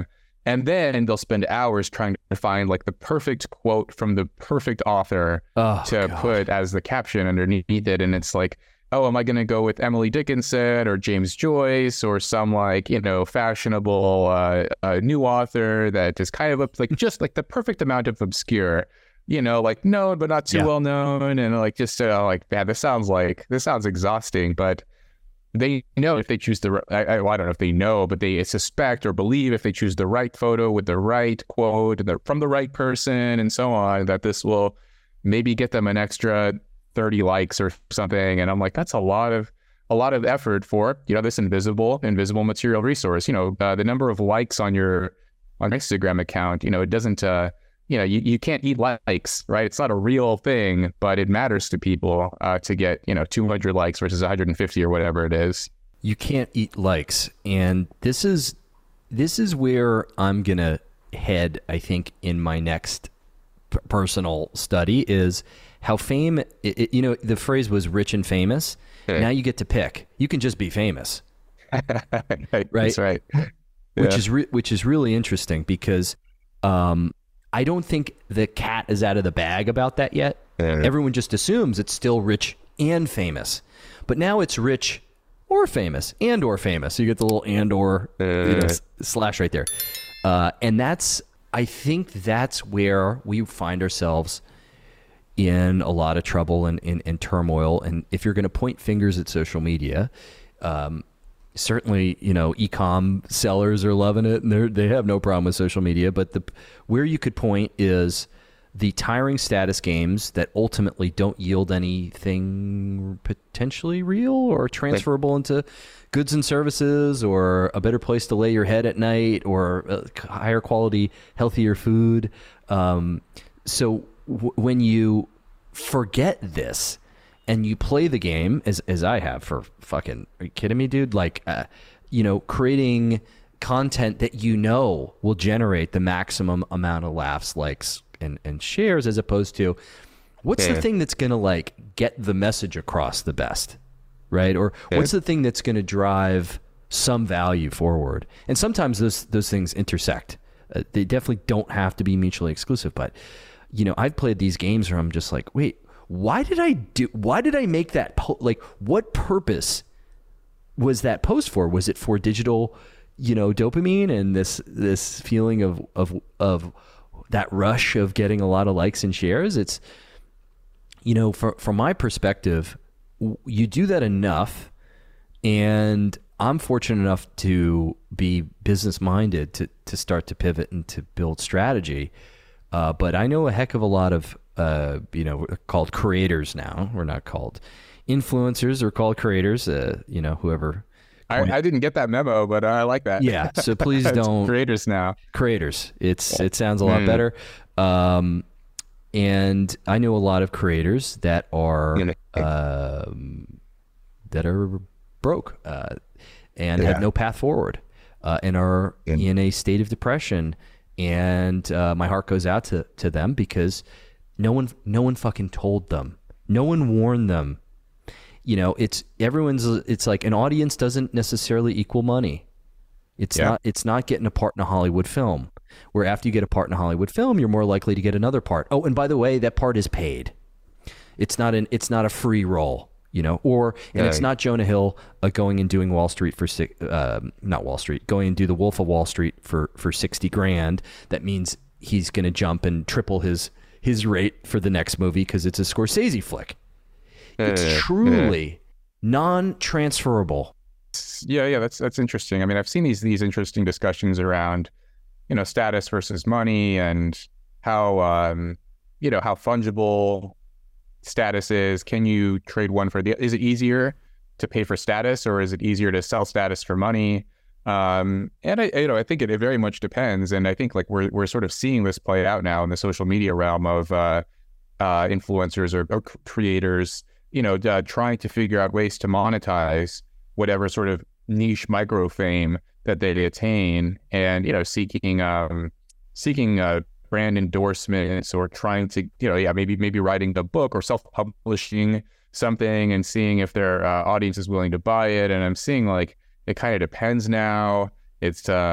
S2: And then they'll spend hours trying to find like the perfect quote from the perfect author to put as the caption underneath it. And it's like, oh, am I going to go with Emily Dickinson or James Joyce or some like, fashionable new author that is kind of like just like the perfect amount of obscure, like known but not too well known, and like just like, man, this sounds exhausting. But they know if they choose I don't know if they know, but they suspect or believe if they choose the right photo with the right quote from the right person and so on, that this will maybe get them an extra 30 likes or something. And I'm like, that's a lot of effort for, this invisible material resource. The number of likes on your Instagram account, it doesn't, you can't eat likes, right? It's not a real thing, but it matters to people to get, 200 likes versus 150 or whatever it is.
S1: You can't eat likes. And this is where I'm going to head, I think, in my next personal study, is how the phrase was rich and famous. Okay. Now you get to pick. You can just be famous.
S2: Right? That's right.
S1: Which is really interesting, because I don't think the cat is out of the bag about that yet. Everyone just assumes it's still rich and famous. But now it's rich or famous and or famous. So you get the little and or slash right there. And I think that's where we find ourselves in a lot of trouble and turmoil. And if you're going to point fingers at social media, certainly, e-com sellers are loving it, and they have no problem with social media. But where you could point is the tiring status games that ultimately don't yield anything potentially real or transferable into goods and services, or a better place to lay your head at night, or higher quality, healthier food. So when you forget this, and you play the game as I have for fucking, are you kidding me, dude? Like, creating content that will generate the maximum amount of laughs, likes, and shares, as opposed to what's the thing that's going to like get the message across the best, right? Or what's the thing that's going to drive some value forward? And sometimes those things intersect. They definitely don't have to be mutually exclusive, but I've played these games where I'm just like, wait, why did I make that what purpose was that post for? Was it for digital, dopamine and this feeling of that rush of getting a lot of likes and shares? It's, from my perspective, you do that enough, and I'm fortunate enough to be business minded to start to pivot and to build strategy. But I know a heck of a lot of, we're called creators now. We're not called influencers, or called creators, whoever.
S2: I didn't get that memo, but I like that.
S1: Yeah. So please don't.
S2: Creators now.
S1: Creators. It sounds a lot better. And I know a lot of creators that are broke and have no path forward, and are in a state of depression. And my heart goes out to them, because no one fucking told them. No one warned them. It's like an audience doesn't necessarily equal money. It's not getting a part in a Hollywood film, where after you get a part in a Hollywood film, you're more likely to get another part. Oh, and by the way, that part is paid. It's not a free role, it's not Jonah Hill going and doing Wall Street for not Wall Street, going and do the Wolf of Wall Street for $60,000. That means he's going to jump and triple his rate for the next movie because it's a Scorsese flick. It's truly non-transferable.
S2: Yeah, that's interesting. I mean, I've seen these interesting discussions around, status versus money, and how how fungible status is. Can you trade one for the? Is it easier to pay for status, or is it easier to sell status for money? And I think it very much depends. And I think like we're sort of seeing this play out now in the social media realm of influencers or creators, trying to figure out ways to monetize whatever sort of niche micro fame that they attain, and seeking brand endorsements, or trying to maybe writing a book or self-publishing something and seeing if their audience is willing to buy it. And I'm seeing like it kind of depends now. It's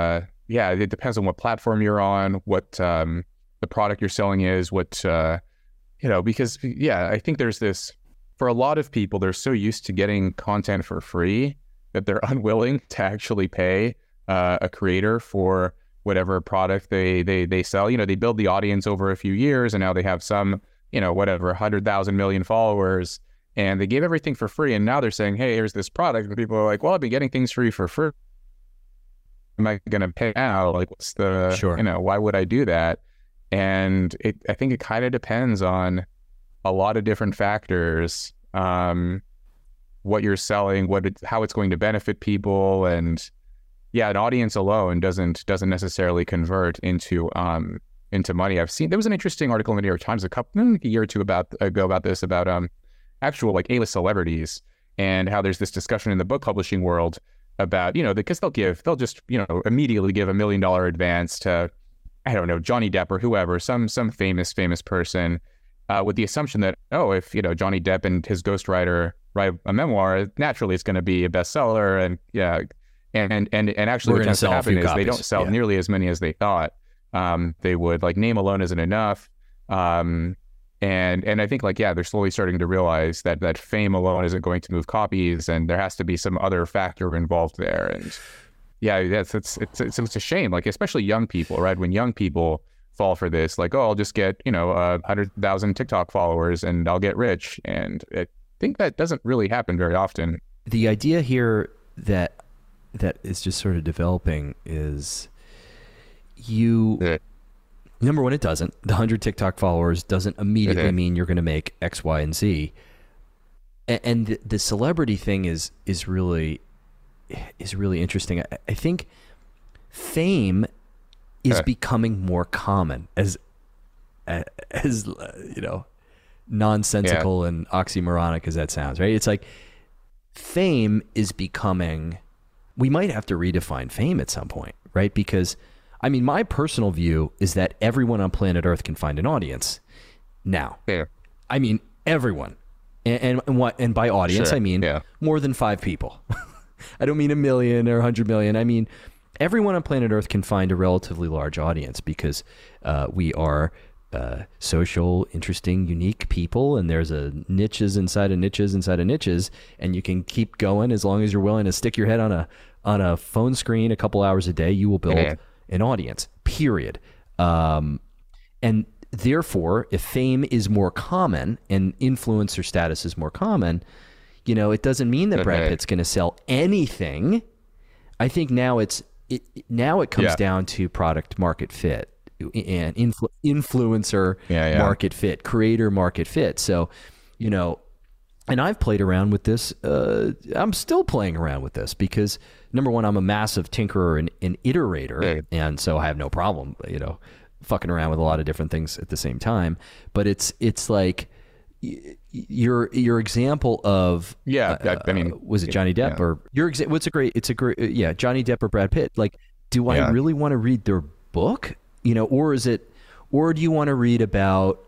S2: yeah, it depends on what platform you're on, what the product you're selling is, what because I think there's this, for a lot of people, they're so used to getting content for free that they're unwilling to actually pay a creator for whatever product they sell. They build the audience over a few years, and now they have some, 100,000 million followers, and they gave everything for free, and now they're saying, hey, here's this product, and people are like, well, I've been getting things free for free. Am I going to pay now? Like, what's the,
S1: Sure.
S2: Why would I do that? And I think it kind of depends on a lot of different factors, what you're selling, how it's going to benefit people. And an audience alone doesn't necessarily convert into money. There was an interesting article in the New York Times a year or two ago about this, about actual like A-list celebrities, and how there's this discussion in the book publishing world about, because they'll just immediately give $1 million advance to, I don't know, Johnny Depp or whoever, some famous person, with the assumption that, if Johnny Depp and his ghostwriter write a memoir, naturally it's going to be a bestseller, and actually what tends to happen is they don't sell nearly as many as they thought they would. Like, name alone isn't enough, and I think they're slowly starting to realize that fame alone isn't going to move copies, and there has to be some other factor involved there. And it's a shame, like, especially young people, right? When young people fall for this, like, I'll just get 100,000 TikTok followers and I'll get rich, and I think that doesn't really happen very often.
S1: The idea here that is just sort of developing is number one, it doesn't. The 100 TikTok followers doesn't immediately mean you're going to make X, Y, and Z. And the celebrity thing is really interesting. I think fame is becoming more common, as nonsensical and oxymoronic as that sounds, right? It's like fame is becoming. We might have to redefine fame at some point, right? Because, I mean, my personal view is that everyone on planet Earth can find an audience now.
S2: Yeah.
S1: I mean, everyone. And by audience,
S2: sure.
S1: I mean more than 5 people. I don't mean 1 million or 100 million. I mean, everyone on planet Earth can find a relatively large audience, because we are social, interesting, unique people, and there's niches inside of niches inside of niches, and you can keep going as long as you're willing to stick your head on a phone screen a couple hours a day. You will build an audience, period. And therefore, if fame is more common and influencer status is more common, it doesn't mean that Brad Pitt's going to sell anything. I think now it comes down to product market fit and influencer market fit, creator market fit. So, and I've played around with this. I'm still playing around with this because, number one, I'm a massive tinkerer and iterator, and so I have no problem, fucking around with a lot of different things at the same time. But it's like your example of
S2: I mean,
S1: was it Johnny Depp or your Johnny Depp or Brad Pitt? Like, do I really want to read their book? Or do you want to read about,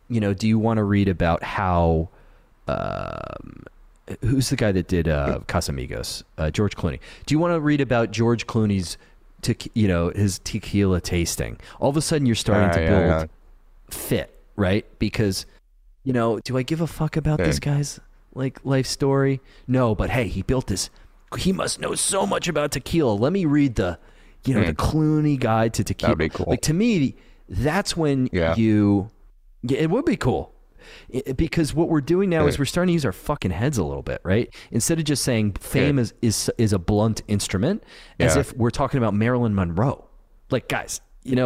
S1: how, who's the guy that did Casamigos? George Clooney. Do you want to read about George Clooney's, his tequila tasting? All of a sudden, you're starting to build fit, right? Because, do I give a fuck about this guy's life story? No, but hey, he built this. He must know so much about tequila. Let me read the Clooney guide to tequila.
S2: That'd be cool.
S1: Like, to me, that's when it would be cool. Because what we're doing now is we're starting to use our fucking heads a little bit, right? Instead of just saying fame is a blunt instrument, as if we're talking about Marilyn Monroe. Like, guys,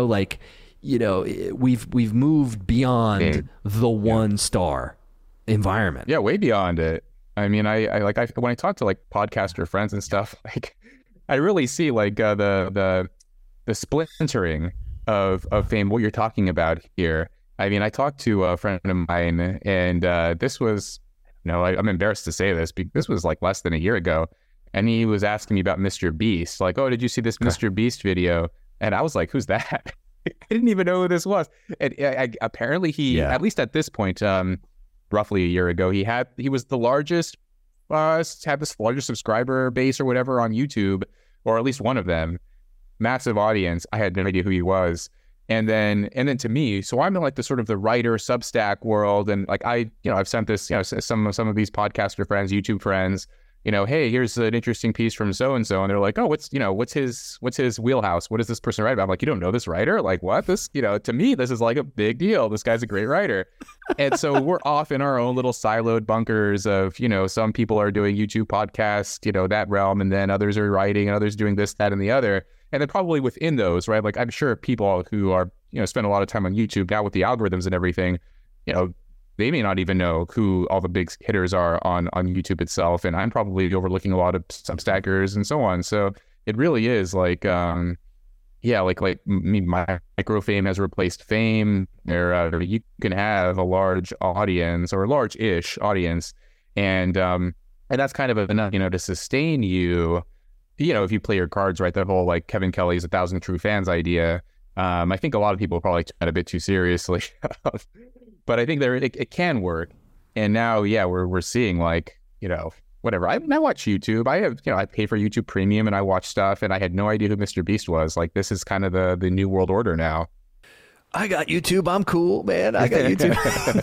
S1: we've moved beyond the one star environment.
S2: Yeah, way beyond it. I mean, I when I talk to like podcaster friends and stuff, like, I really see like the splintering of fame. What you're talking about here. I mean, I talked to a friend of mine, and this was, I'm embarrassed to say this, because this was like less than a year ago, and he was asking me about Mr. Beast. Like, oh, did you see this Mr. Beast video? And I was like, who's that? I didn't even know who this was. And apparently he, at least at this point, roughly a year ago, he was the largest, had this largest subscriber base or whatever on YouTube, or at least one of them. massive audience. I had no idea who he was. And then to me, so I'm in like the sort of the writer Substack world. And like, I've sent this, some of these podcaster friends, YouTube friends, hey, here's an interesting piece from so-and-so. And they're like, oh, what's his wheelhouse? What does this person write about? I'm like, you don't know this writer? Like, what? This, to me, this is like a big deal. This guy's a great writer. And so we're off in our own little siloed bunkers of, some people are doing YouTube podcasts, that realm. And then others are writing and others doing this, that, and the other. And then probably within those, right? Like, I'm sure people who are, spend a lot of time on YouTube now with the algorithms and everything, they may not even know who all the big hitters are on YouTube itself. And I'm probably overlooking a lot of Substackers and so on. So it really is like, like micro fame has replaced fame. Or you can have a large audience or a large-ish audience. And that's kind of enough, to sustain you, if you play your cards right. That whole like Kevin Kelly's 1,000 True Fans idea. I think a lot of people probably took that a bit too seriously. But I think it can work. And now, we're seeing like, whatever. I watch YouTube. I have, I pay for YouTube Premium and I watch stuff, and I had no idea who Mr. Beast was. Like, this is kind of the new world order now.
S1: I got YouTube. I'm cool, man. I got YouTube.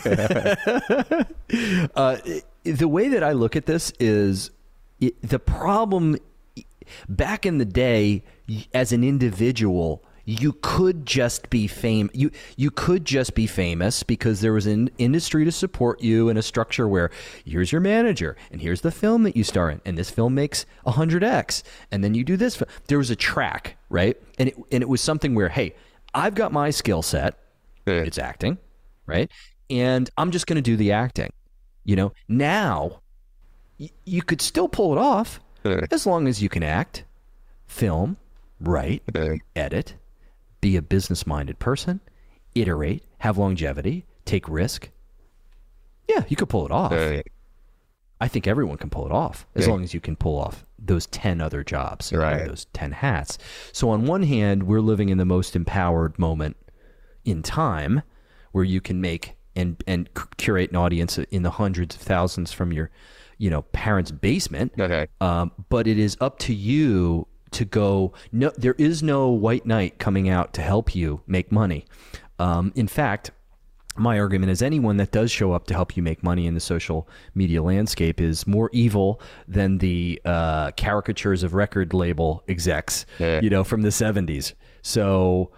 S1: The way that I look at this is the problem back in the day as an individual, you could just be you could just be famous because there was an industry to support you and a structure where here's your manager and here's the film that you star in and this film makes 100x and then you do this. There was a track, right? And it was something where, hey, I've got my skill set. It's acting, right? And I'm just going to do the acting. Now you could still pull it off as long as you can act, film, write, edit, be a business-minded person, iterate, have longevity, take risk. Yeah, you could pull it off. I think everyone can pull it off as long as you can pull off those 10 other jobs, right? Those 10 hats. So on one hand, we're living in the most empowered moment in time where you can make and curate an audience in the hundreds of thousands from your, parents' basement. But it is up to you to go. No, there is no white knight coming out to help you make money. In fact, my argument is anyone that does show up to help you make money in the social media landscape is more evil than the caricatures of record label execs, from the 70s. So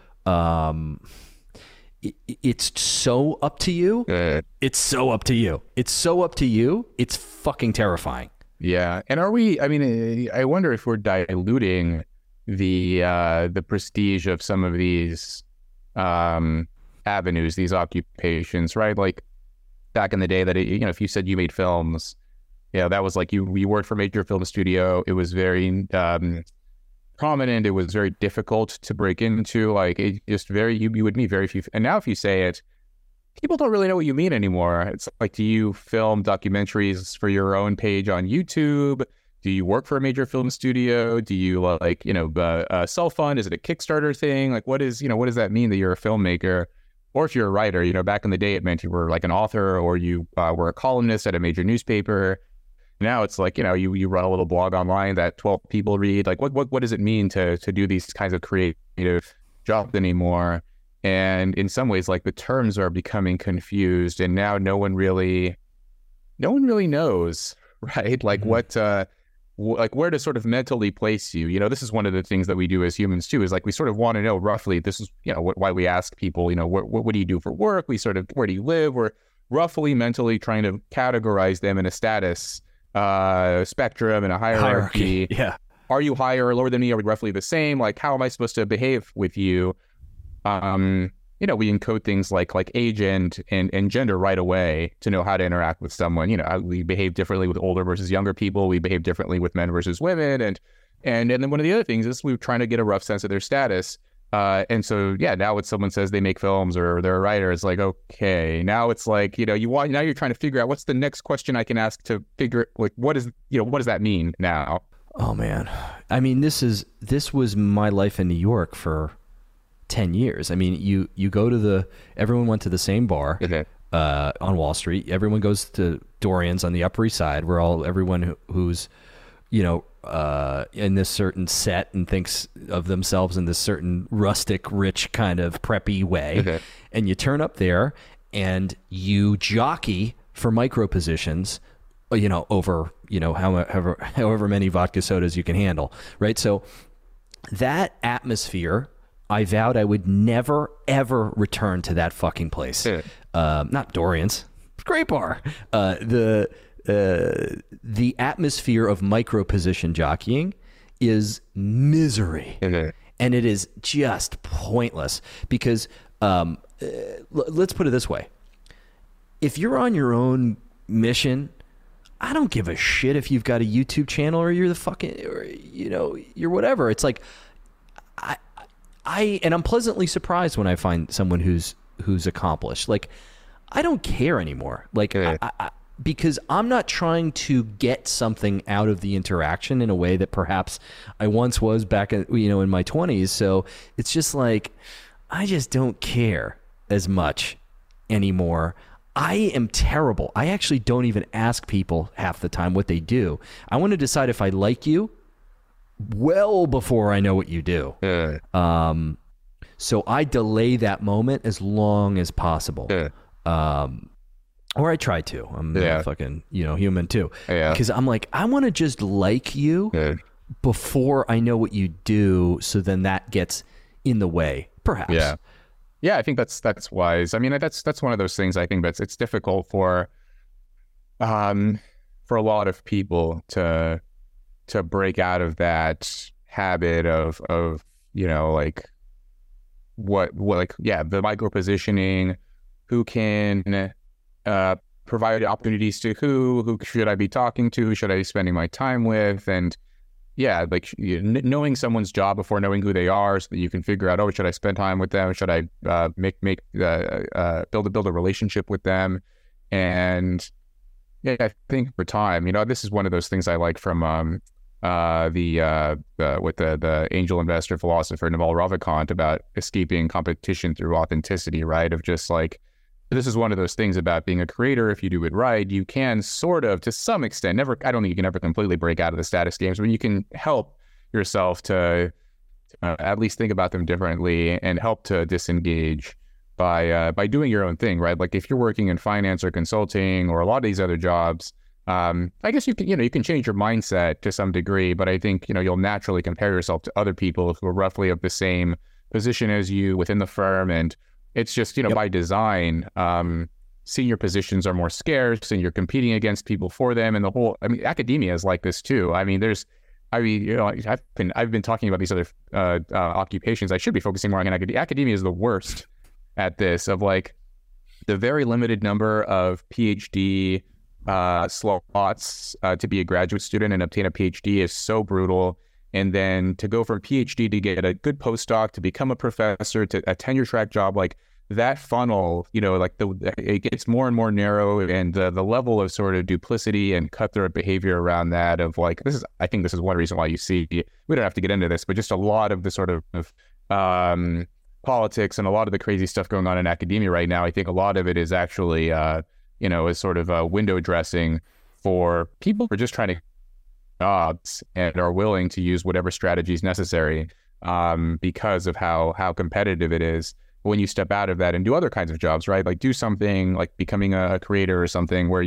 S1: it's so up to you. It's so up to you. It's so up to you. It's fucking terrifying.
S2: Yeah. And I wonder if we're diluting the prestige of some of these avenues, these occupations, right? Like back in the day that, if you said you made films, that was like you worked for a major film studio. It was very prominent. It was very difficult to break into. Like it just you would meet very few. And now if you say it, people don't really know what you mean anymore. It's like, do you film documentaries for your own page on YouTube? Do you work for a major film studio? Do you self-fund? Is it a Kickstarter thing? Like, what does that mean that you're a filmmaker? Or if you're a writer, back in the day, it meant you were like an author or you were a columnist at a major newspaper. Now it's like, you run a little blog online that 12 people read. Like, what does it mean to do these kinds of creative jobs anymore? And in some ways, like the terms are becoming confused, and now no one really knows, right? Like like where to sort of mentally place you. This is one of the things that we do as humans too, is like we sort of want to know roughly. This is why we ask people, what do you do for work? We sort of, where do you live? We're roughly mentally trying to categorize them in a status spectrum and a hierarchy.
S1: Yeah.
S2: Are you higher or lower than me? Are we roughly the same? Like, how am I supposed to behave with you? We encode things like age and gender right away to know how to interact with someone. We behave differently with older versus younger people. We behave differently with men versus women. And then one of the other things is we're trying to get a rough sense of their status. And so, now when someone says they make films or they're a writer, it's like, okay, now it's like, now you're trying to figure out what's the next question I can ask to figure, like, what does that mean now?
S1: Oh man. I mean, this was my life in New York for 10 years. I mean, you go to everyone went to the same bar on Wall Street. Everyone goes to Dorian's on the Upper East Side, where everyone who's in this certain set and thinks of themselves in this certain rustic, rich kind of preppy way. And you turn up there and you jockey for micro positions, over, however many vodka sodas you can handle. Right. So that atmosphere, I vowed I would never, ever return to that fucking place. Not Dorian's. Great bar. The atmosphere of micro position jockeying is misery. And it is just pointless because let's put it this way. If you're on your own mission, I don't give a shit if you've got a YouTube channel or you're the fucking, or, you're whatever. It's like, and I'm pleasantly surprised when I find someone who's accomplished. Like, I don't care anymore. Like, because I'm not trying to get something out of the interaction in a way that perhaps I once was back in my 20s. So it's just like, I just don't care as much anymore. I am terrible. I actually don't even ask people half the time what they do. I want to decide if I like you well before I know what you do. So I delay that moment as long as possible. Or I try to. I'm fucking, human too. Because I'm like, I want to just like you before I know what you do. So then that gets in the way, perhaps.
S2: Yeah, I think that's wise. I mean, that's one of those things. I think it's difficult for a lot of people to break out of that habit of like the micro positioning, who can provide opportunities to who should I be talking to, who should I be spending my time with, and knowing someone's job before knowing who they are, so that you can figure out, should I spend time with them? Should I build a relationship with them? And I think for time, this is one of those things I like from the angel investor philosopher Naval Ravikant about escaping competition through authenticity, right? Of just like, this is one of those things about being a creator. If you do it right, you can sort of, to some extent, I don't think you can ever completely break out of the status games, but you can help yourself to at least think about them differently and help to disengage by doing your own thing, right? Like if you're working in finance or consulting or a lot of these other jobs, I guess you can change your mindset to some degree, but I think, you'll naturally compare yourself to other people who are roughly of the same position as you within the firm. And it's just, by design, senior positions are more scarce and you're competing against people for them. And academia is like this too. I mean, I've been talking about these other occupations. I should be focusing more on academia. Academia is the worst at this, of like the very limited number of PhD slots to be a graduate student and obtain a PhD is so brutal. And then to go from PhD to get a good postdoc, to become a professor, to a tenure track job, like that funnel, it gets more and more narrow, and the level of sort of duplicity and cutthroat behavior around that of like, I think this is one reason why you see, we don't have to get into this, but just a lot of the sort of politics and a lot of the crazy stuff going on in academia right now. I think a lot of it is actually, is sort of window dressing for people who are just trying to jobs and are willing to use whatever strategies necessary because of how competitive it is. When you step out of that and do other kinds of jobs, right? Like do something like becoming a creator or something where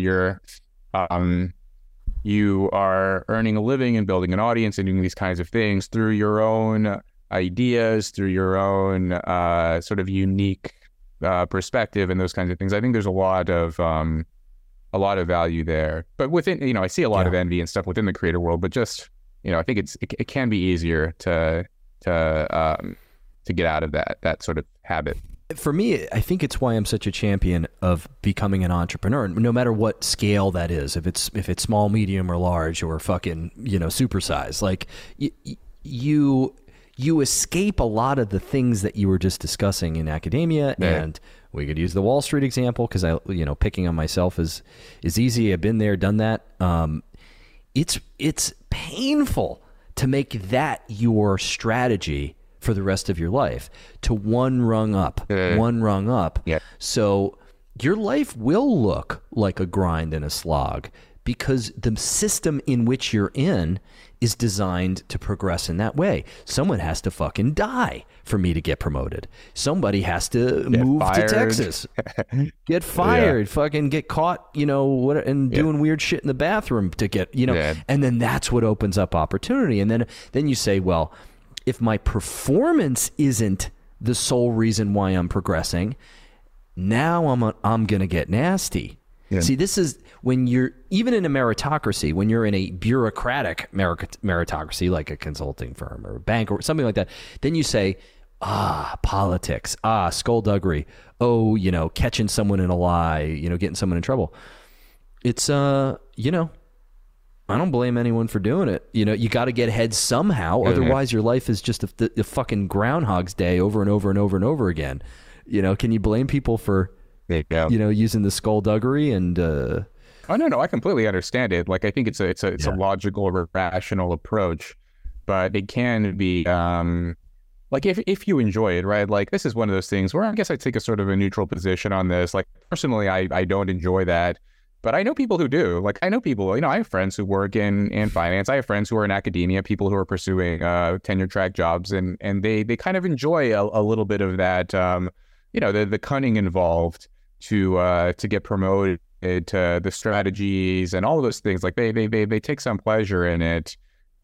S2: you are earning a living and building an audience and doing these kinds of things through your own ideas, through your own sort of unique perspective and those kinds of things. I think there's a lot of value there, but within, I see a lot of envy and stuff within the creator world, but just, I think it can be easier to get out of that sort of habit.
S1: For me, I think it's why I'm such a champion of becoming an entrepreneur, no matter what scale that is. If it's small, medium, or large, or fucking, supersize, like you escape a lot of the things that you were just discussing in academia. Yeah. And we could use the Wall Street example because picking on myself is easy. I've been there, done that. It's painful to make that your strategy for the rest of your life, to one rung up. Yeah. So your life will look like a grind and a slog because the system in which you're in is designed to progress in that way. Someone has to fucking die for me to get promoted. Somebody has to move to Texas, get fired, fucking get caught, and doing weird shit in the bathroom to get, and then that's what opens up opportunity. And then you say, well, if my performance isn't the sole reason why I'm progressing, now I'm going to get nasty. Yeah. See, this is when you're even in a meritocracy, when you're in a bureaucratic meritocracy, like a consulting firm or a bank or something like that, then you say, politics, skullduggery, catching someone in a lie, getting someone in trouble. It's, I don't blame anyone for doing it. You got to get ahead somehow. Mm-hmm. Otherwise, your life is just a fucking Groundhog's Day over and over and over and over again. Can you blame people for, using the skullduggery and...
S2: Oh, no, I completely understand it. Like, I think it's a logical or rational approach, but it can be, like, if you enjoy it, right? Like, this is one of those things where I guess I take a sort of a neutral position on this. Like, personally, I don't enjoy that, but I know people who do. Like, I know people, I have friends who work in finance. I have friends who are in academia, people who are pursuing tenure track jobs, and they kind of enjoy a little bit of that, the cunning involved to get promoted, to the strategies and all of those things. Like they take some pleasure in it.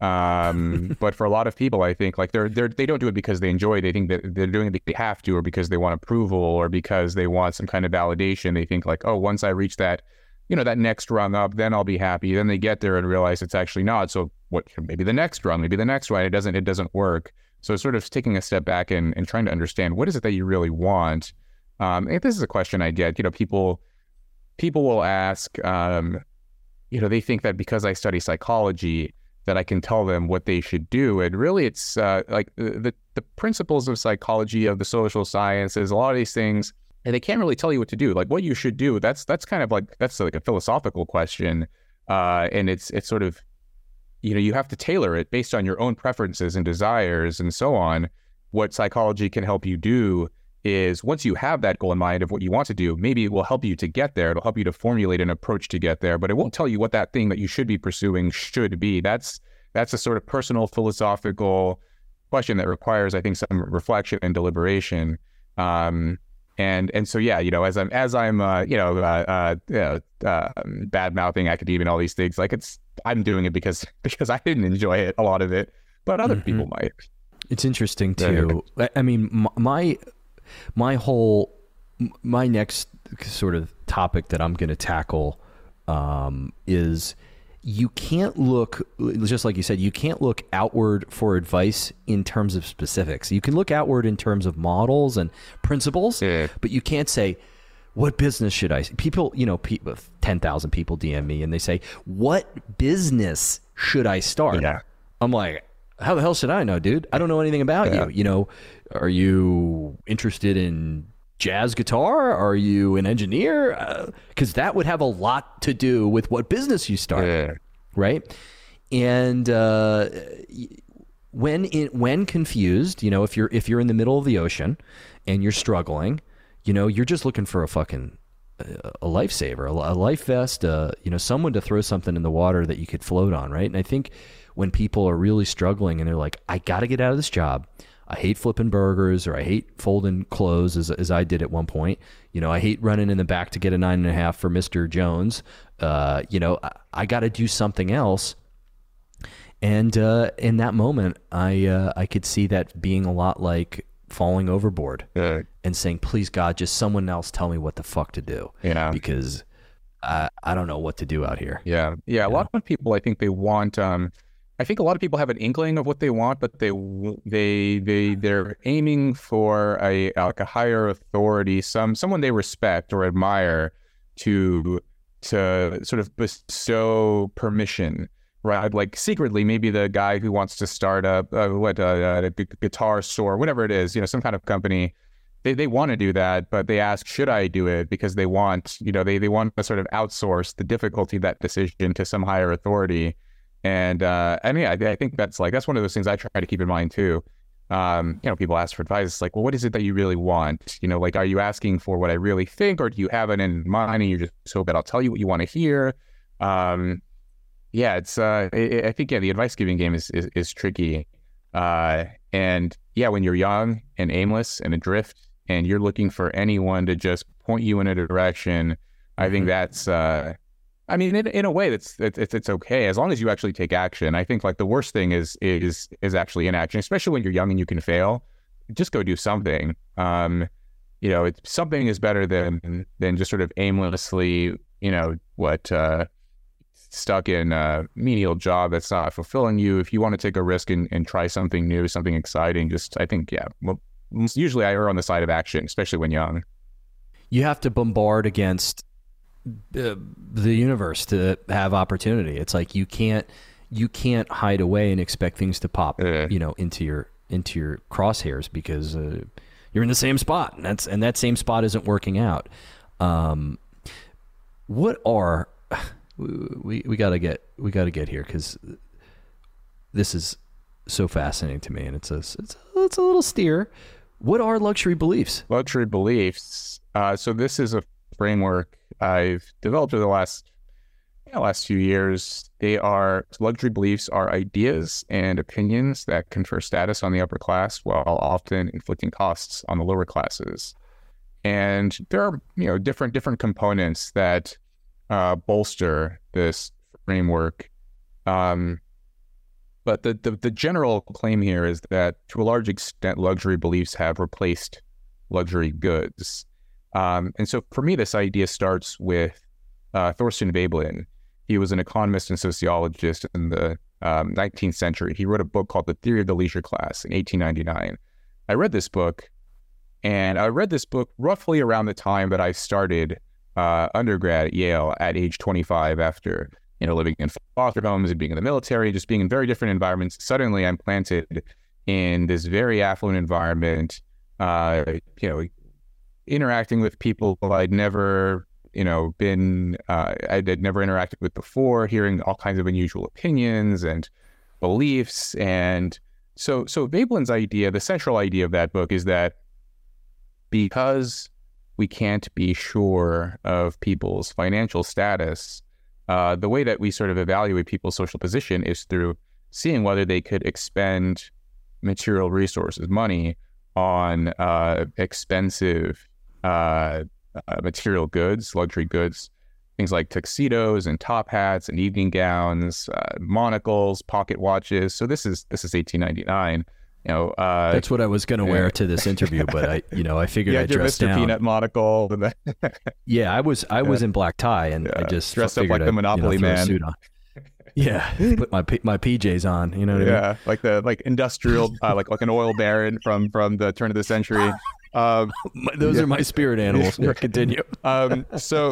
S2: But for a lot of people, I think like they don't do it because they enjoy it. They think that they're doing it because they have to, or because they want approval, or because they want some kind of validation. They think like, oh, once I reach that, that next rung up, then I'll be happy. Then they get there and realize it's actually not. So what? Maybe the next rung, maybe the next one. It doesn't work. So sort of taking a step back and trying to understand, what is it that you really want? And this is a question I get. People will ask, they think that because I study psychology that I can tell them what they should do. And really it's like the principles of psychology, of the social sciences, a lot of these things, and they can't really tell you what to do. Like what you should do, that's kind of like, that's like a philosophical question. And it's sort of, you have to tailor it based on your own preferences and desires and so on. What psychology can help you do is, once you have that goal in mind of what you want to do, maybe it will help you to get there. It'll help you to formulate an approach to get there, but it won't tell you what that thing that you should be pursuing should be. That's a sort of personal philosophical question that requires, I think, some reflection and deliberation. And so, as I'm bad mouthing academia and all these things, like I'm doing it because I didn't enjoy it, a lot of it, but other people might.
S1: It's interesting too. I mean, my next sort of topic that I'm going to tackle is, you can't look, just like you said, you can't look outward for advice in terms of specifics. You can look outward in terms of models and principles, but you can't say, what business should I? People, 10,000 people DM me and they say, what business should I start? Yeah. I'm like, how the hell should I know, dude? I don't know anything about you. Are you interested in jazz guitar? Are you an engineer? Because that would have a lot to do with what business you start, right? And when confused, if you're in the middle of the ocean and you're struggling, you're just looking for a fucking a lifesaver, a life vest, someone to throw something in the water that you could float on, right? And I think when people are really struggling and they're like, I got to get out of this job. I hate flipping burgers, or I hate folding clothes as I did at one point. I hate running in the back to get a 9.5 for Mr. Jones. I got to do something else. And in that moment, I could see that being a lot like falling overboard and saying, please God, just someone else tell me what the fuck to do. Yeah. Because I don't know what to do out here.
S2: Yeah. Yeah. A lot of people, I think they want, I think a lot of people have an inkling of what they want, but they're aiming for a higher authority, someone they respect or admire to sort of bestow permission, right? Like secretly, maybe the guy who wants to start a guitar store, whatever it is, some kind of company, they want to do that, but they ask, should I do it? Because they want, they want to sort of outsource the difficulty of that decision to some higher authority. And I think that's one of those things I try to keep in mind too. People ask for advice. It's like, well, what is it that you really want? Are you asking for what I really think, or do you have it in mind and you just hope that I'll tell you what you want to hear? Yeah, it's I think the advice giving game is tricky. And yeah, when you're young and aimless and adrift and you're looking for anyone to just point you in a direction, I think that's I mean, in a way, it's okay as long as you actually take action. I think like the worst thing is actually inaction, especially when you're young and you can fail. Just go do something. Something is better than just sort of aimlessly, stuck in a menial job that's not fulfilling you. If you want to take a risk and try something new, something exciting, I think, well, usually I err on the side of action, especially when young.
S1: You have to bombard against the universe to have opportunity. It's like you can't hide away and expect things to pop, into your crosshairs because you're in the same spot, and that same spot isn't working out. What are we gotta get here because this is so fascinating to me, and it's a little steer. What are luxury beliefs?
S2: Luxury beliefs. So this is a framework I've developed over the last few years. Luxury beliefs are ideas and opinions that confer status on the upper class while often inflicting costs on the lower classes. And there are, different components that bolster this framework. But the general claim here is that to a large extent, luxury beliefs have replaced luxury goods. And so for me, this idea starts with Thorstein Veblen. He was an economist and sociologist in the 19th century. He wrote a book called The Theory of the Leisure Class in 1899. I read this book, and I read this book roughly around the time that I started undergrad at Yale at age 25 after, living in foster homes and being in the military, just being in very different environments. Suddenly I'm planted in this very affluent environment, interacting with people I'd never, I'd never interacted with before, hearing all kinds of unusual opinions and beliefs. And so Veblen's idea, the central idea of that book is that because we can't be sure of people's financial status, the way that we sort of evaluate people's social position is through seeing whether they could expend material resources, money, on expensive material goods, luxury goods, things like tuxedos and top hats and evening gowns, monocles, pocket watches. So this is 1899.
S1: That's what I was going to wear to this interview, but I figured I'd dress
S2: Mr.
S1: down.
S2: Peanut monocle.
S1: Yeah, I was in black tie, and I just
S2: dressed up like the Monopoly man.
S1: A suit on. Yeah, put my PJs on. You know what I mean?
S2: like industrial, like an oil baron from the turn of the century.
S1: Those are my spirit animals. Continue.
S2: And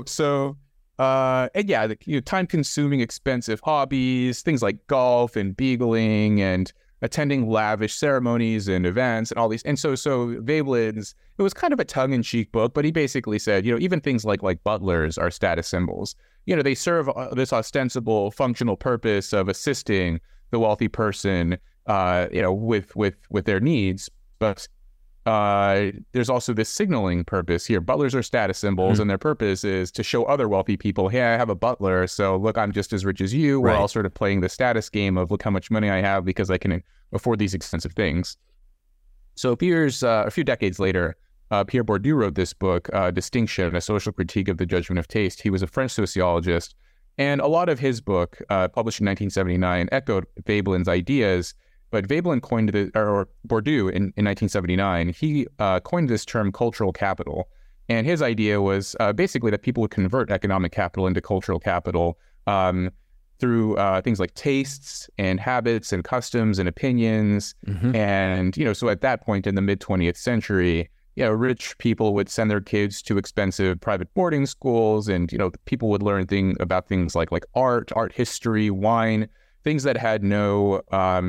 S2: time-consuming, expensive hobbies, things like golf and beagling and attending lavish ceremonies and events and all these. And so Veblen's, it was kind of a tongue-in-cheek book, but he basically said, even things like butlers are status symbols. They serve this ostensible functional purpose of assisting the wealthy person, with their needs. But there's also this signaling purpose here. Butlers are status symbols, and their purpose is to show other wealthy people, hey, I have a butler, so look, I'm just as rich as you. We're all sort of playing the status game of look how much money I have because I can afford these expensive things. So a few decades later, Pierre Bourdieu wrote this book, Distinction, a Social Critique of the Judgment of Taste. He was a French sociologist, and a lot of his book, published in 1979, echoed Veblen's ideas. But Veblen or Bourdieu in 1979, he coined this term cultural capital. And his idea was basically that people would convert economic capital into cultural capital through things like tastes and habits and customs and opinions. Mm-hmm. And, so at that point in the mid-20th century, rich people would send their kids to expensive private boarding schools, and, people would learn about things like art history, wine, things that had no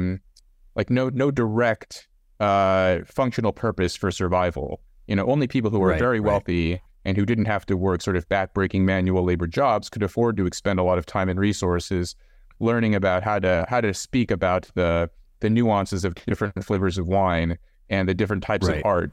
S2: direct functional purpose for survival. Only people who were very wealthy and who didn't have to work sort of back-breaking manual labor jobs could afford to expend a lot of time and resources learning about how to speak about the nuances of different flavors of wine and the different types of art.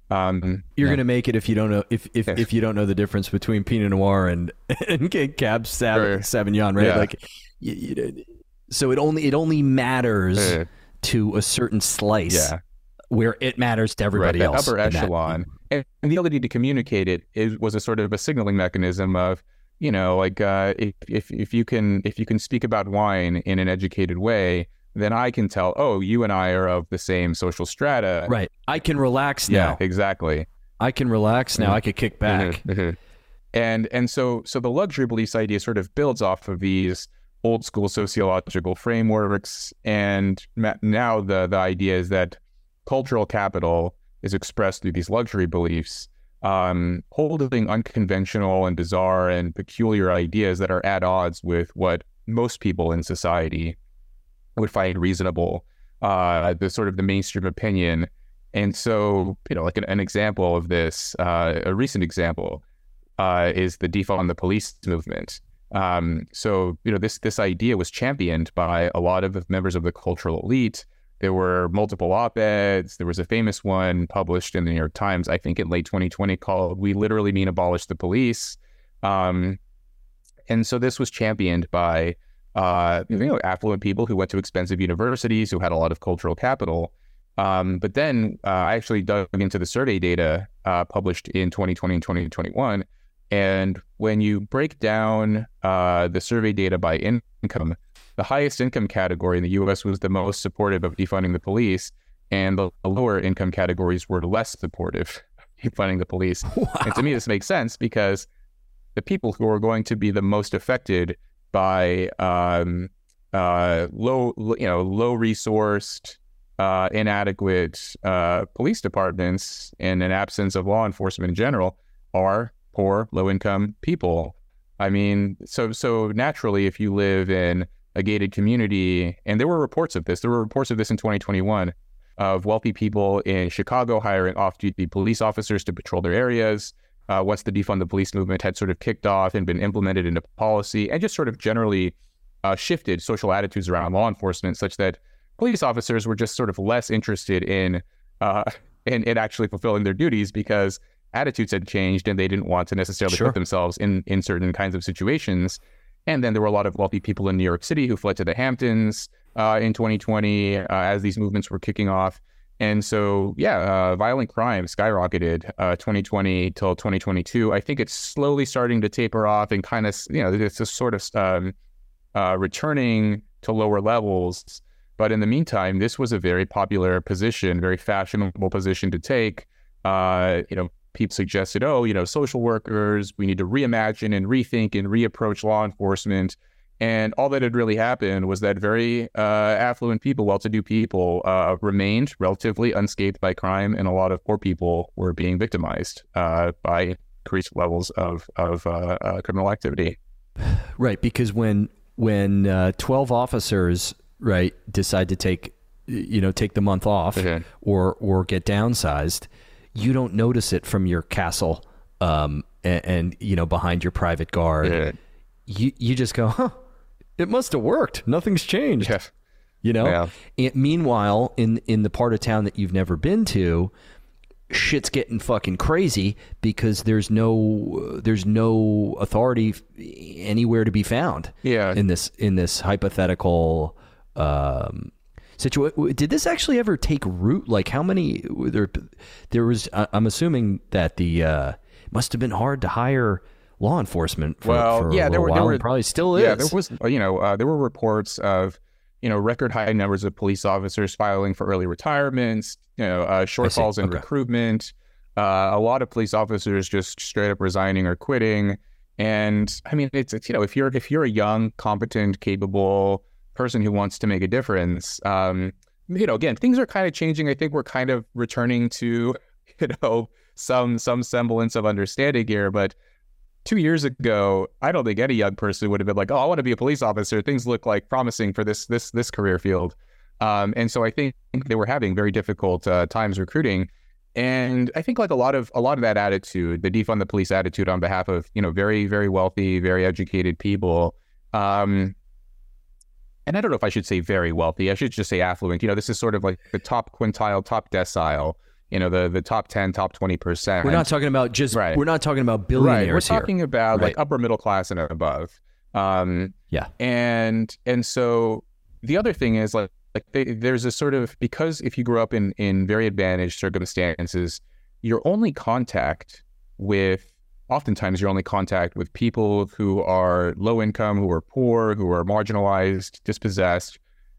S1: You're going to make it if you don't know if you don't know the difference between Pinot Noir and Cab Sauvignon, right?
S2: Yeah.
S1: Like, so it only matters to a certain slice where it matters to everybody else.
S2: Upper echelon, and the ability to communicate it was a sort of a signaling mechanism of, like if you can speak about wine in an educated way, then I can tell, oh, you and I are of the same social strata.
S1: Right. I can relax now.
S2: Yeah, exactly.
S1: I can relax now. I can kick back.
S2: And so the luxury beliefs idea sort of builds off of these old school sociological frameworks. And now the idea is that cultural capital is expressed through these luxury beliefs, holding unconventional and bizarre and peculiar ideas that are at odds with what most people in society would find reasonable, the sort of the mainstream opinion. And so, like an example of this, a recent example, is the defund the police movement. So, this idea was championed by a lot of members of the cultural elite. There were multiple op-eds. There was a famous one published in the New York Times, I think in late 2020, called "We Literally Mean Abolish the Police." And so this was championed by affluent people who went to expensive universities, who had a lot of cultural capital. But then I actually dug into the survey data published in 2020 and 2021. And when you break down the survey data by income, the highest income category in the U.S. was the most supportive of defunding the police, and the lower income categories were less supportive of defunding the police. Wow. And to me, this makes sense because the people who are going to be the most affected by low resourced, inadequate police departments and an absence of law enforcement in general are poor, low-income people. I mean, so naturally, if you live in a gated community, and there were reports of this in 2021, of wealthy people in Chicago hiring off-duty police officers to patrol their areas. Once the defund the police movement had sort of kicked off and been implemented into policy, and just sort of generally shifted social attitudes around law enforcement, such that police officers were just sort of less interested in actually fulfilling their duties because attitudes had changed and they didn't want to necessarily put themselves in certain kinds of situations. And then there were a lot of wealthy people in New York City who fled to the Hamptons in 2020 as these movements were kicking off. And so, violent crime skyrocketed 2020 till 2022. I think it's slowly starting to taper off and kind of, it's just sort of returning to lower levels. But in the meantime, this was a very popular position, very fashionable position to take. People suggested, social workers, we need to reimagine and rethink and reapproach law enforcement. And all that had really happened was that very affluent people, well-to-do people, remained relatively unscathed by crime, and a lot of poor people were being victimized by increased levels of criminal activity.
S1: Right, because when 12 officers, right, decide to take the month off or get downsized, you don't notice it from your castle and behind your private guard. You just go, huh, it must have worked. Nothing's changed. And meanwhile, in the part of town that you've never been to, shit's getting fucking crazy because there's no authority anywhere to be found. In this hypothetical situation. Did this actually ever take root? Like, how many there was? I'm assuming that the must have been hard to hire law enforcement for a while, and probably still is.
S2: Yeah, there was, there were reports of, record high numbers of police officers filing for early retirements, shortfalls in recruitment, a lot of police officers just straight up resigning or quitting. And I mean, it's if you're a young, competent, capable person who wants to make a difference, again, things are kind of changing. I think we're kind of returning to, some semblance of understanding here, but 2 years ago, I don't think any young person would have been like, oh, I want to be a police officer. Things look like promising for this career field. And so I think they were having very difficult times recruiting. And I think like a lot of that attitude, the defund the police attitude on behalf of, very, very wealthy, very educated people. And I don't know if I should say very wealthy. I should just say affluent. This is sort of like the top quintile, top decile, the top 10, top 20%.
S1: We're not talking about
S2: right.
S1: We're not talking about billionaires
S2: right. We're talking
S1: here.
S2: about
S1: right.
S2: like upper middle class and above.
S1: Yeah.
S2: And so the other thing is there's a sort of, because if you grew up in very advantaged circumstances, oftentimes your only contact with people who are low income, who are poor, who are marginalized, dispossessed.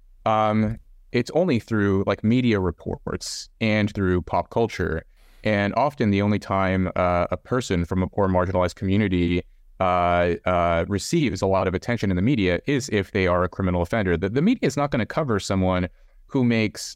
S2: It's only through like media reports and through pop culture. And often the only time a person from a poor marginalized community receives a lot of attention in the media is if they are a criminal offender. The media is not going to cover someone who makes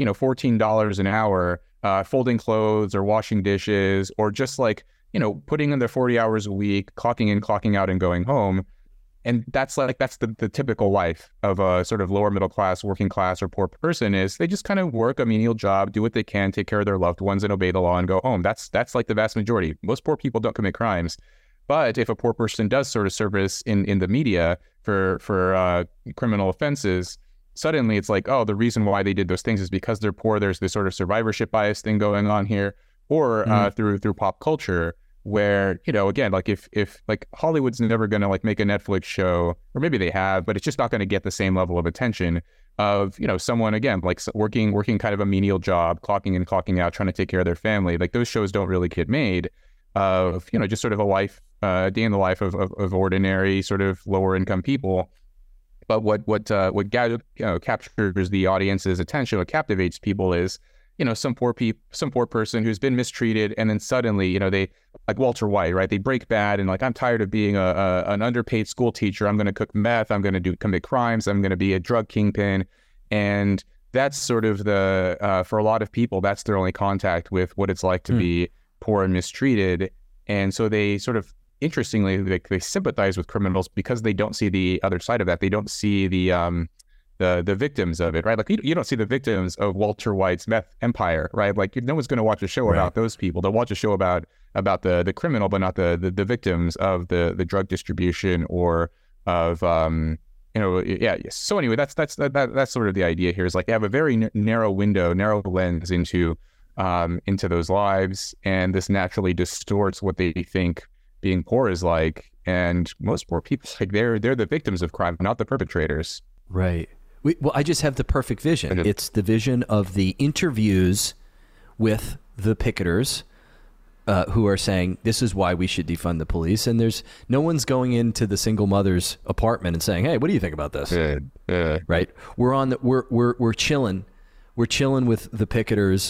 S2: $14 an hour folding clothes or washing dishes, or just like putting in their 40 hours a week, clocking in, clocking out, and going home. And that's the typical life of a sort of lower middle class, working class, or poor person. Is they just kind of work a menial job, do what they can, take care of their loved ones, and obey the law and go home. That's like the vast majority. Most poor people don't commit crimes. But if a poor person does sort of service in the media for criminal offenses, suddenly it's like, oh, the reason why they did those things is because they're poor. There's this sort of survivorship bias thing going on here, or through pop culture, where again, like if like Hollywood's never going to like make a Netflix show, or maybe they have, but it's just not going to get the same level of attention of someone, again, like working kind of a menial job, clocking in, clocking out, trying to take care of their family. Like those shows don't really get made of just sort of a life, day in the life of ordinary sort of lower income people. But what captures the audience's attention, what captivates people is some poor person who's been mistreated, and then suddenly they, like Walter White, right? They break bad and like, I'm tired of being an underpaid school teacher. I'm going to cook meth. I'm going to commit crimes. I'm going to be a drug kingpin. And that's sort of for a lot of people, that's their only contact with what it's like to be poor and mistreated. And so they sort of, interestingly, they sympathize with criminals because they don't see the other side of that. They don't see the victims of it, right? Like you don't see the victims of Walter White's meth empire, right? Like no one's going to watch a show about those people. They'll watch a show about the criminal, but not the victims of the drug distribution or of yeah. So anyway, that's sort of the idea here, is like they have a very narrow lens into those lives, and this naturally distorts what they think being poor is like. And most poor people, like they're the victims of crime, not the perpetrators.
S1: Right. Well, I just have the perfect vision. It's the vision of the interviews with the picketers who are saying, this is why we should defund the police. And there's no one's going into the single mother's apartment and saying, hey, what do you think about this? Right. We're chilling. We're chilling with the picketers,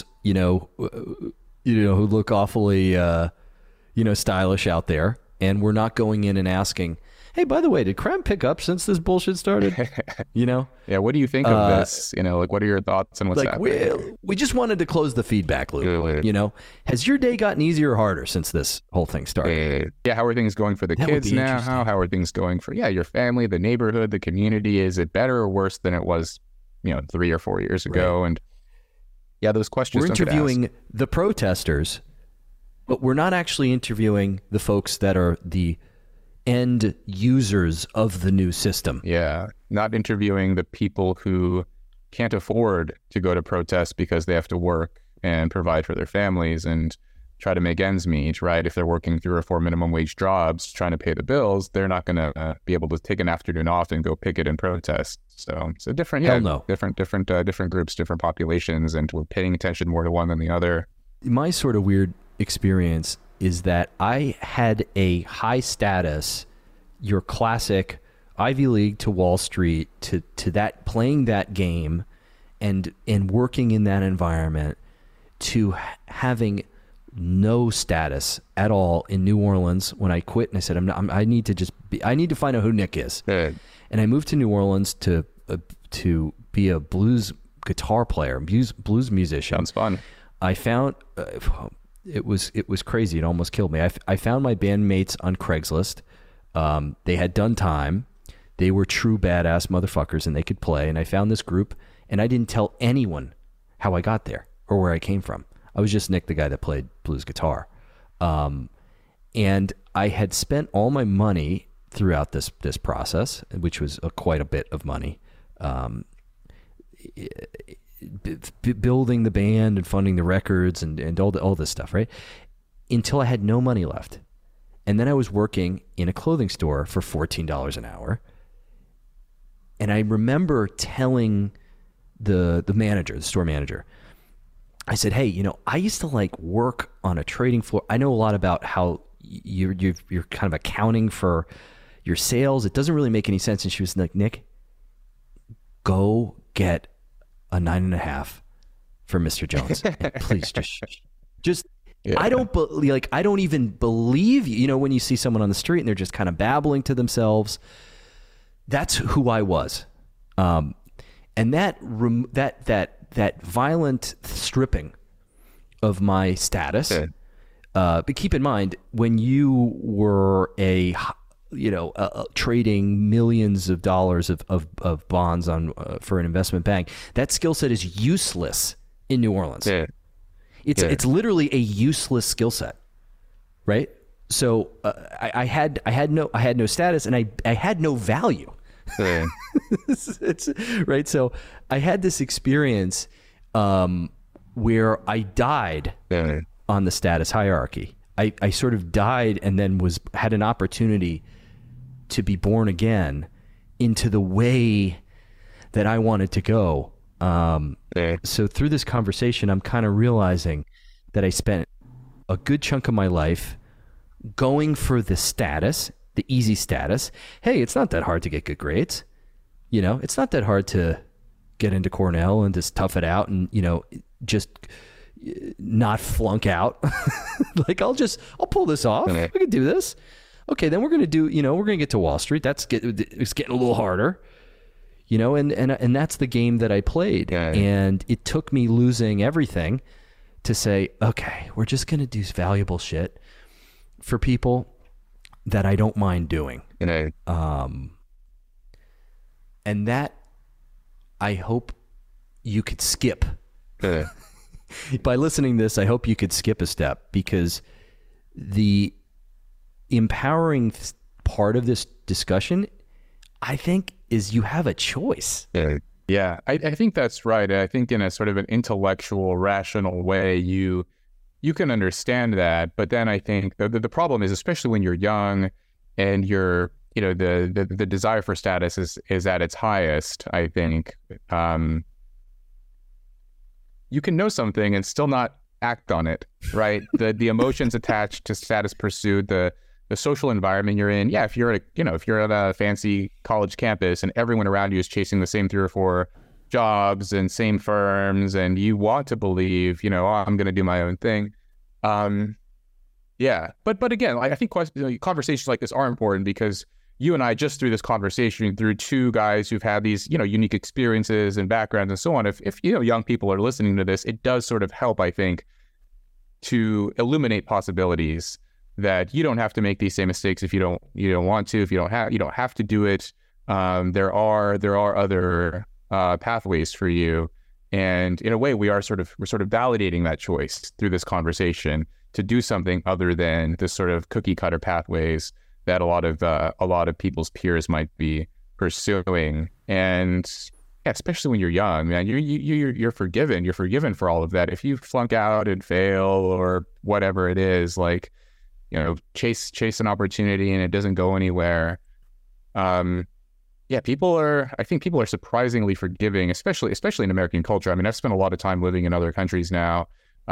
S1: who look awfully, stylish out there. And we're not going in and asking, hey, by the way, did crime pick up since this bullshit started?
S2: Yeah, what do you think of this? Like, what are your thoughts on what's happening?
S1: We just wanted to close the feedback loop. Has your day gotten easier or harder since this whole thing started?
S2: Yeah, how are things going for the kids now? How are things going for your family, the neighborhood, the community? Is it better or worse than it was, 3 or 4 years ago? And yeah, those questions.
S1: We're interviewing the protesters, but we're not actually interviewing the folks that are the end users of the new system.
S2: Yeah, not interviewing the people who can't afford to go to protest because they have to work and provide for their families and try to make ends meet, right? If they're working 3 or 4 minimum wage jobs trying to pay the bills, they're not going to be able to take an afternoon off and go picket and protest. So it's a different, different groups, different populations, and we're paying attention more to one than the other.
S1: My sort of weird experience is that I had a high status, your classic Ivy League to Wall Street, to that, playing that game and working in that environment, to having no status at all in New Orleans when I quit. And I said, I need to find out who Nick is. And I moved to New Orleans to be a blues guitar player, blues musician.
S2: Sounds fun.
S1: I found, it was crazy. It almost killed me. I found my bandmates on Craigslist. They had done time. They were true badass motherfuckers and they could play. And I found this group and I didn't tell anyone how I got there or where I came from. I was just Nick, the guy that played blues guitar. And I had spent all my money throughout this process, which was quite a bit of money. building the band and funding the records and all this stuff, right? Until I had no money left. And then I was working in a clothing store for $14 an hour. And I remember telling the manager, the store manager, I said, hey, I used to like work on a trading floor. I know a lot about how you're kind of accounting for your sales. It doesn't really make any sense. And she was like, Nick, go get a 9.5 for Mr. Jones. And please just yeah. I don't even believe you. When you see someone on the street and they're just kind of babbling to themselves, that's who I was. And that violent stripping of my status. Yeah. But keep in mind, when you were trading millions of dollars of bonds on for an investment bank, that skill set is useless in New Orleans. Yeah. It's literally a useless skill set, right? So I had no status, and I had no value. Yeah. It's right. So I had this experience where I died on the status hierarchy. I sort of died and then had an opportunity to be born again into the way that I wanted to go. So through this conversation, I'm kind of realizing that I spent a good chunk of my life going for the status, the easy status. Hey, it's not that hard to get good grades. It's not that hard to get into Cornell and just tough it out and, just not flunk out. Like, I'll pull this off. Okay. We can do this. Okay, then we're going to we're going to get to Wall Street. It's getting a little harder, and that's the game that I played. Yeah. And it took me losing everything to say, okay, we're just going to do valuable shit for people that I don't mind doing. And that I hope you could skip. Yeah. By listening to this, I hope you could skip a step, because the empowering part of this discussion, I think, is you have a choice.
S2: Yeah, I think that's right. I think in a sort of an intellectual, rational way, you can understand that. But then I think the problem is, especially when you're young and you're, the desire for status is at its highest, I think, you can know something and still not act on it, right? The emotions attached to status pursuit, the social environment you're in. Yeah, if you're at a fancy college campus and everyone around you is chasing the same 3 or 4 jobs and same firms, and you want to believe, I'm going to do my own thing. Yeah, but again, I think conversations like this are important, because you and I, just through this conversation, through 2 guys who've had these, unique experiences and backgrounds and so on, if young people are listening to this, it does sort of help, I think, to illuminate possibilities that you don't have to make these same mistakes if you don't want to, if you don't have to do it. There are other pathways for you, and in a way, we're sort of validating that choice through this conversation to do something other than the sort of cookie cutter pathways that a lot of people's peers might be pursuing. And yeah, especially when you're young, man, you're forgiven. You're forgiven for all of that. If you flunk out and fail or whatever it is, like, chase an opportunity and it doesn't go anywhere. Yeah, I think people are surprisingly forgiving, especially in American culture. I mean, I've spent a lot of time living in other countries now.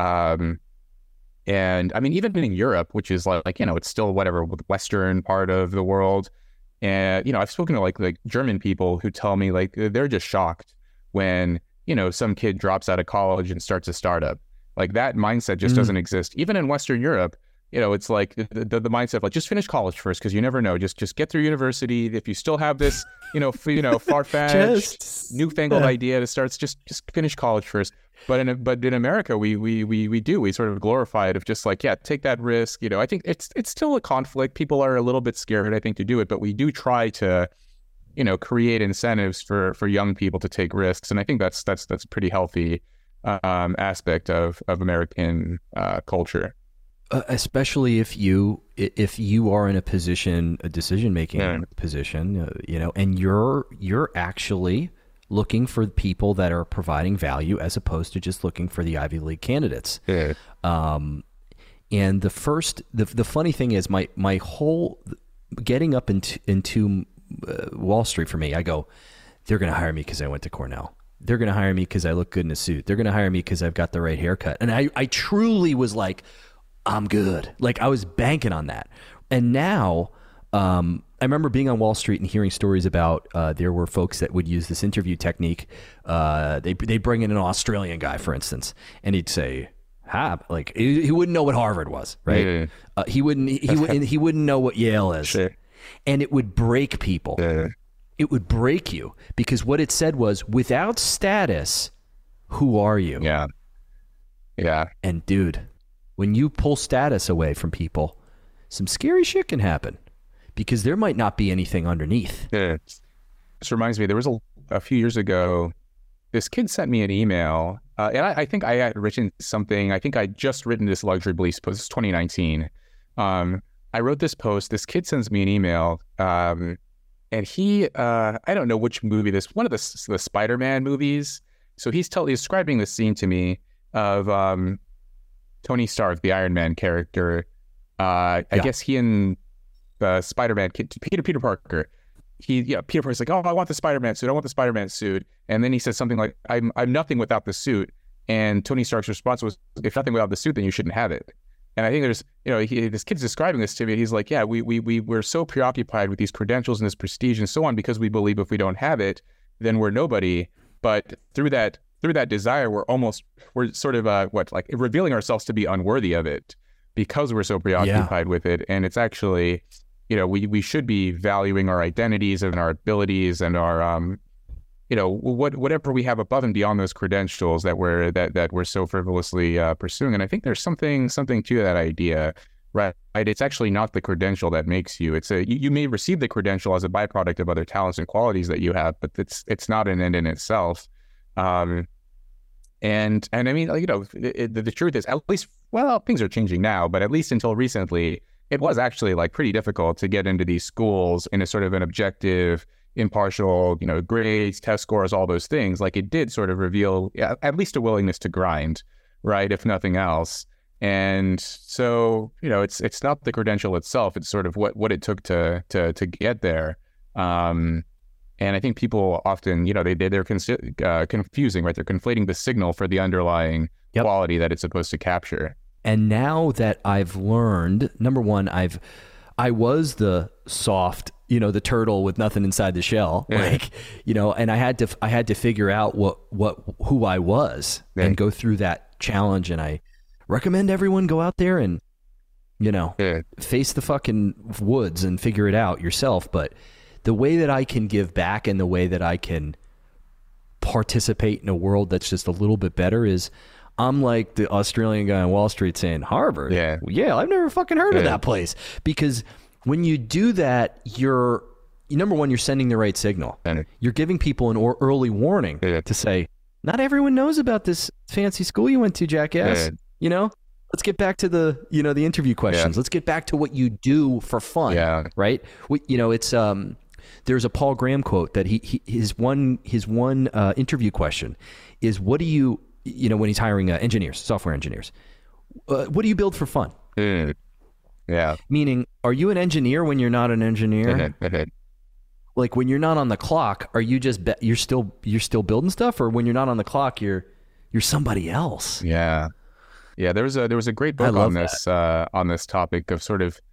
S2: And I mean, even in Europe, which is like, it's still whatever, with Western part of the world. And, I've spoken to like German people who tell me like they're just shocked when, some kid drops out of college and starts a startup. Like, that mindset just doesn't exist. Even in Western Europe, it's like the mindset of like, just finish college first, because you never know. Just get through university. If you still have this, far-fetched, newfangled idea to start, just finish college first. But in America, we sort of glorify it of just like, yeah, take that risk. I think it's still a conflict. People are a little bit scared, I think, to do it, but we do try to, create incentives for young people to take risks, and I think that's a pretty healthy aspect of American culture.
S1: Especially if you are in a decision making position, and you're actually looking for people that are providing value as opposed to just looking for the Ivy League candidates.
S2: Yeah.
S1: And the funny thing is my whole getting up into Wall Street for me, I go, they're going to hire me because I went to Cornell. They're going to hire me because I look good in a suit. They're going to hire me because I've got the right haircut. And I truly was like, I'm good. Like I was banking on that. And now I remember being on Wall Street and hearing stories about there were folks that would use this interview technique. They bring in an Australian guy, for instance, and he'd say, like he wouldn't know what Harvard was, right? Yeah. He wouldn't know what Yale is. Sure. And it would break people. Yeah. It would break you because what it said was, without status, who are you?
S2: Yeah. Yeah.
S1: And dude, when you pull status away from people, some scary shit can happen because there might not be anything underneath.
S2: Yeah. This reminds me, there was a few years ago, this kid sent me an email, and I think I had written something. I think I'd just written this Luxury Beliefs post. This is 2019. I wrote this post. This kid sends me an email, and he, I don't know which movie this, one of the Spider-Man movies. So he's describing the scene to me of Tony Stark, the Iron Man character. I guess he and the Spider-Man kid, Peter Parker. Peter Parker's like, oh, I want the Spider-Man suit. I want the Spider-Man suit. And then he says something like, I'm nothing without the suit. And Tony Stark's response was, if nothing without the suit, then you shouldn't have it. And I think there's, this kid's describing this to me. And he's like, yeah, we're so preoccupied with these credentials and this prestige and so on because we believe if we don't have it, then we're nobody. But through that desire, we're sort of revealing ourselves to be unworthy of it because we're so preoccupied with it. And it's actually, we should be valuing our identities and our abilities and our, whatever we have above and beyond those credentials that we're so frivolously pursuing. And I think there's something to that idea, right? It's actually not the credential that makes you. It's you may receive the credential as a byproduct of other talents and qualities that you have, but it's not an end in itself. And I mean, the truth is, at least, well, things are changing now, but at least until recently, it was actually pretty difficult to get into these schools in a sort of an objective, impartial, grades, test scores, all those things. It did sort of reveal at least a willingness to grind, right? If nothing else. And so, it's not the credential itself. It's sort of what it took to get there. And I think people often, they're confusing, right? They're conflating the signal for the underlying quality that it's supposed to capture.
S1: And now that I've learned, number one, I was the soft, the turtle with nothing inside the shell, and I had to figure out who I was and go through that challenge. And I recommend everyone go out there and, face the fucking woods and figure it out yourself. But the way that I can give back and the way that I can participate in a world that's just a little bit better is I'm like the Australian guy on Wall Street saying, Harvard? Yeah, I've never fucking heard of that place. Because when you do that, number one, you're sending the right signal. You're giving people an early warning to say, not everyone knows about this fancy school you went to, jackass. Let's get back to the interview questions. Let's get back to what you do for fun, right? It's there's a Paul Graham quote that his one interview question is, what do you when he's hiring engineers, software engineers, what do you build for fun?
S2: Yeah.
S1: Meaning, are you an engineer when you're not an engineer? Like when you're not on the clock, are you just you're still building stuff, or when you're not on the clock, you're somebody else?
S2: Yeah. There was a great book on this topic of sort of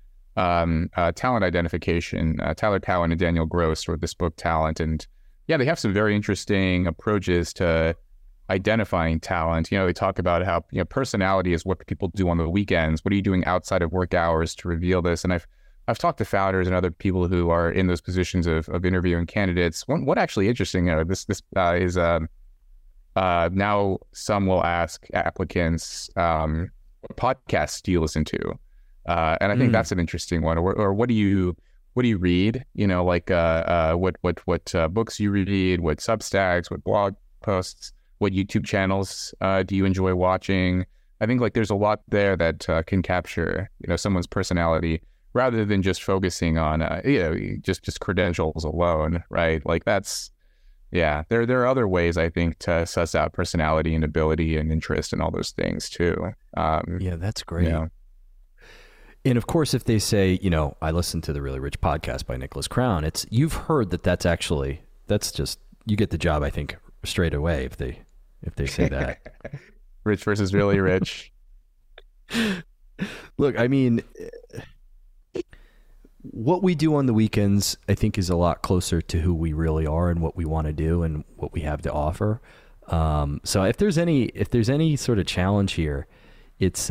S2: talent identification. Tyler Cowen and Daniel Gross wrote this book, Talent, and they have some very interesting approaches to identifying talent. They talk about how personality is what people do on the weekends. What are you doing outside of work hours to reveal this? And I've talked to founders and other people who are in those positions of interviewing candidates. What actually interesting, this is now some will ask applicants, what podcasts do you listen to? And I think that's an interesting one. Or what do you read? What books you read, what Substacks, what blog posts, what YouTube channels do you enjoy watching? I think there's a lot there that can capture someone's personality rather than just focusing on just credentials alone, right? That's Yeah, there are other ways I think to suss out personality and ability and interest and all those things too.
S1: Yeah, that's great.
S2: You know.
S1: And of course, if they say, I listened to the Really Rich podcast by Nicholas Crown, you've heard that's just, you get the job, I think, straight away if they say that.
S2: Rich versus really rich.
S1: Look, I mean, what we do on the weekends, I think, is a lot closer to who we really are and what we want to do and what we have to offer. So if there's any sort of challenge here, it's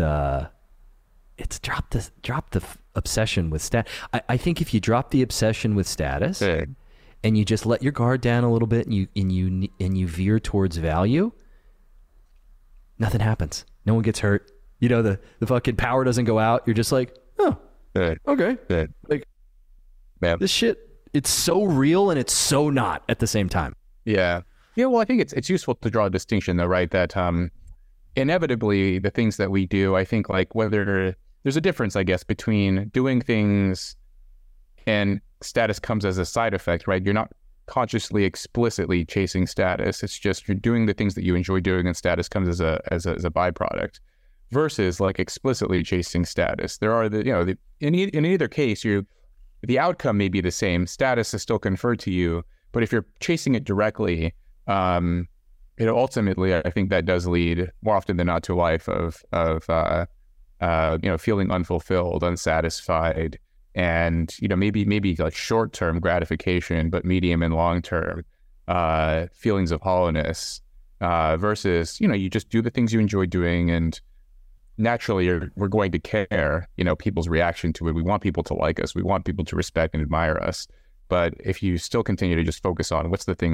S1: drop the obsession with status. I think if you drop the obsession with status and you just let your guard down a little bit and you veer towards value, nothing happens. No one gets hurt. The fucking power doesn't go out. You're just like, oh, okay. Like, this shit, it's so real and it's so not at the same time.
S2: Yeah. Yeah. Well, I think it's useful to draw a distinction though, right? That inevitably the things that we do, I think, like, whether there's a difference, I guess, between doing things and status comes as a side effect, right? You're not consciously, explicitly chasing status. It's just you're doing the things that you enjoy doing, and status comes as a byproduct. Versus like explicitly chasing status. There are in either case, the outcome may be the same. Status is still conferred to you, but if you're chasing it directly, ultimately, I think that does lead more often than not to a life of feeling unfulfilled, unsatisfied, and maybe like short-term gratification, but medium and long-term feelings of hollowness. Versus you just do the things you enjoy doing, and naturally we're going to care people's reaction to it. We want people to like us. We want people to respect and admire us. But if you still continue to just focus on what's the thing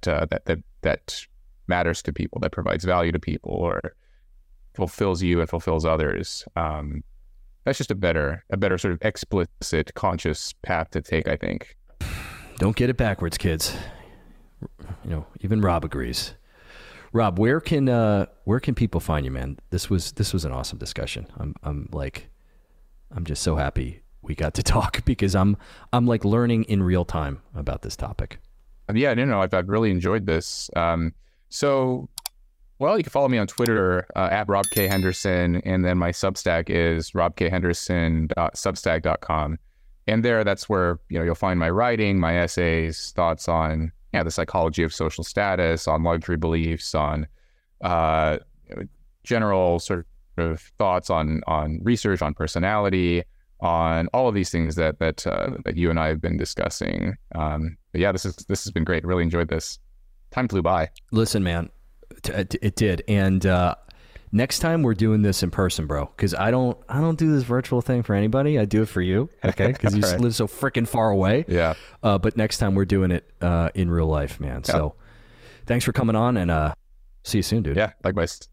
S2: that matters to people, that provides value to people, or fulfills you and fulfills others, that's just a better sort of explicit, conscious path to take, I think.
S1: Don't get it backwards, kids. Even Rob agrees. Rob, where can people find you, man? This was an awesome discussion. I'm just so happy we got to talk, because I'm like learning in real time about this topic.
S2: Yeah, I've really enjoyed this. So, well, you can follow me on Twitter at Rob K. Henderson, and then my Substack is robkhenderson.substack.com. And that's where you'll find my writing, my essays, thoughts on the psychology of social status, on luxury beliefs, on general sort of thoughts on research, on personality, on all of these things that you and I have been discussing. But yeah, this has been great. Really enjoyed this. Time flew by.
S1: Listen, man, it did. And next time we're doing this in person, bro, because I don't do this virtual thing for anybody. I do it for you, okay? Because you
S2: Right.
S1: live so freaking far away.
S2: Yeah.
S1: But next time we're doing it in real life, man.
S2: Yeah.
S1: So thanks for coming on, and see you soon, dude.
S2: Yeah, likewise.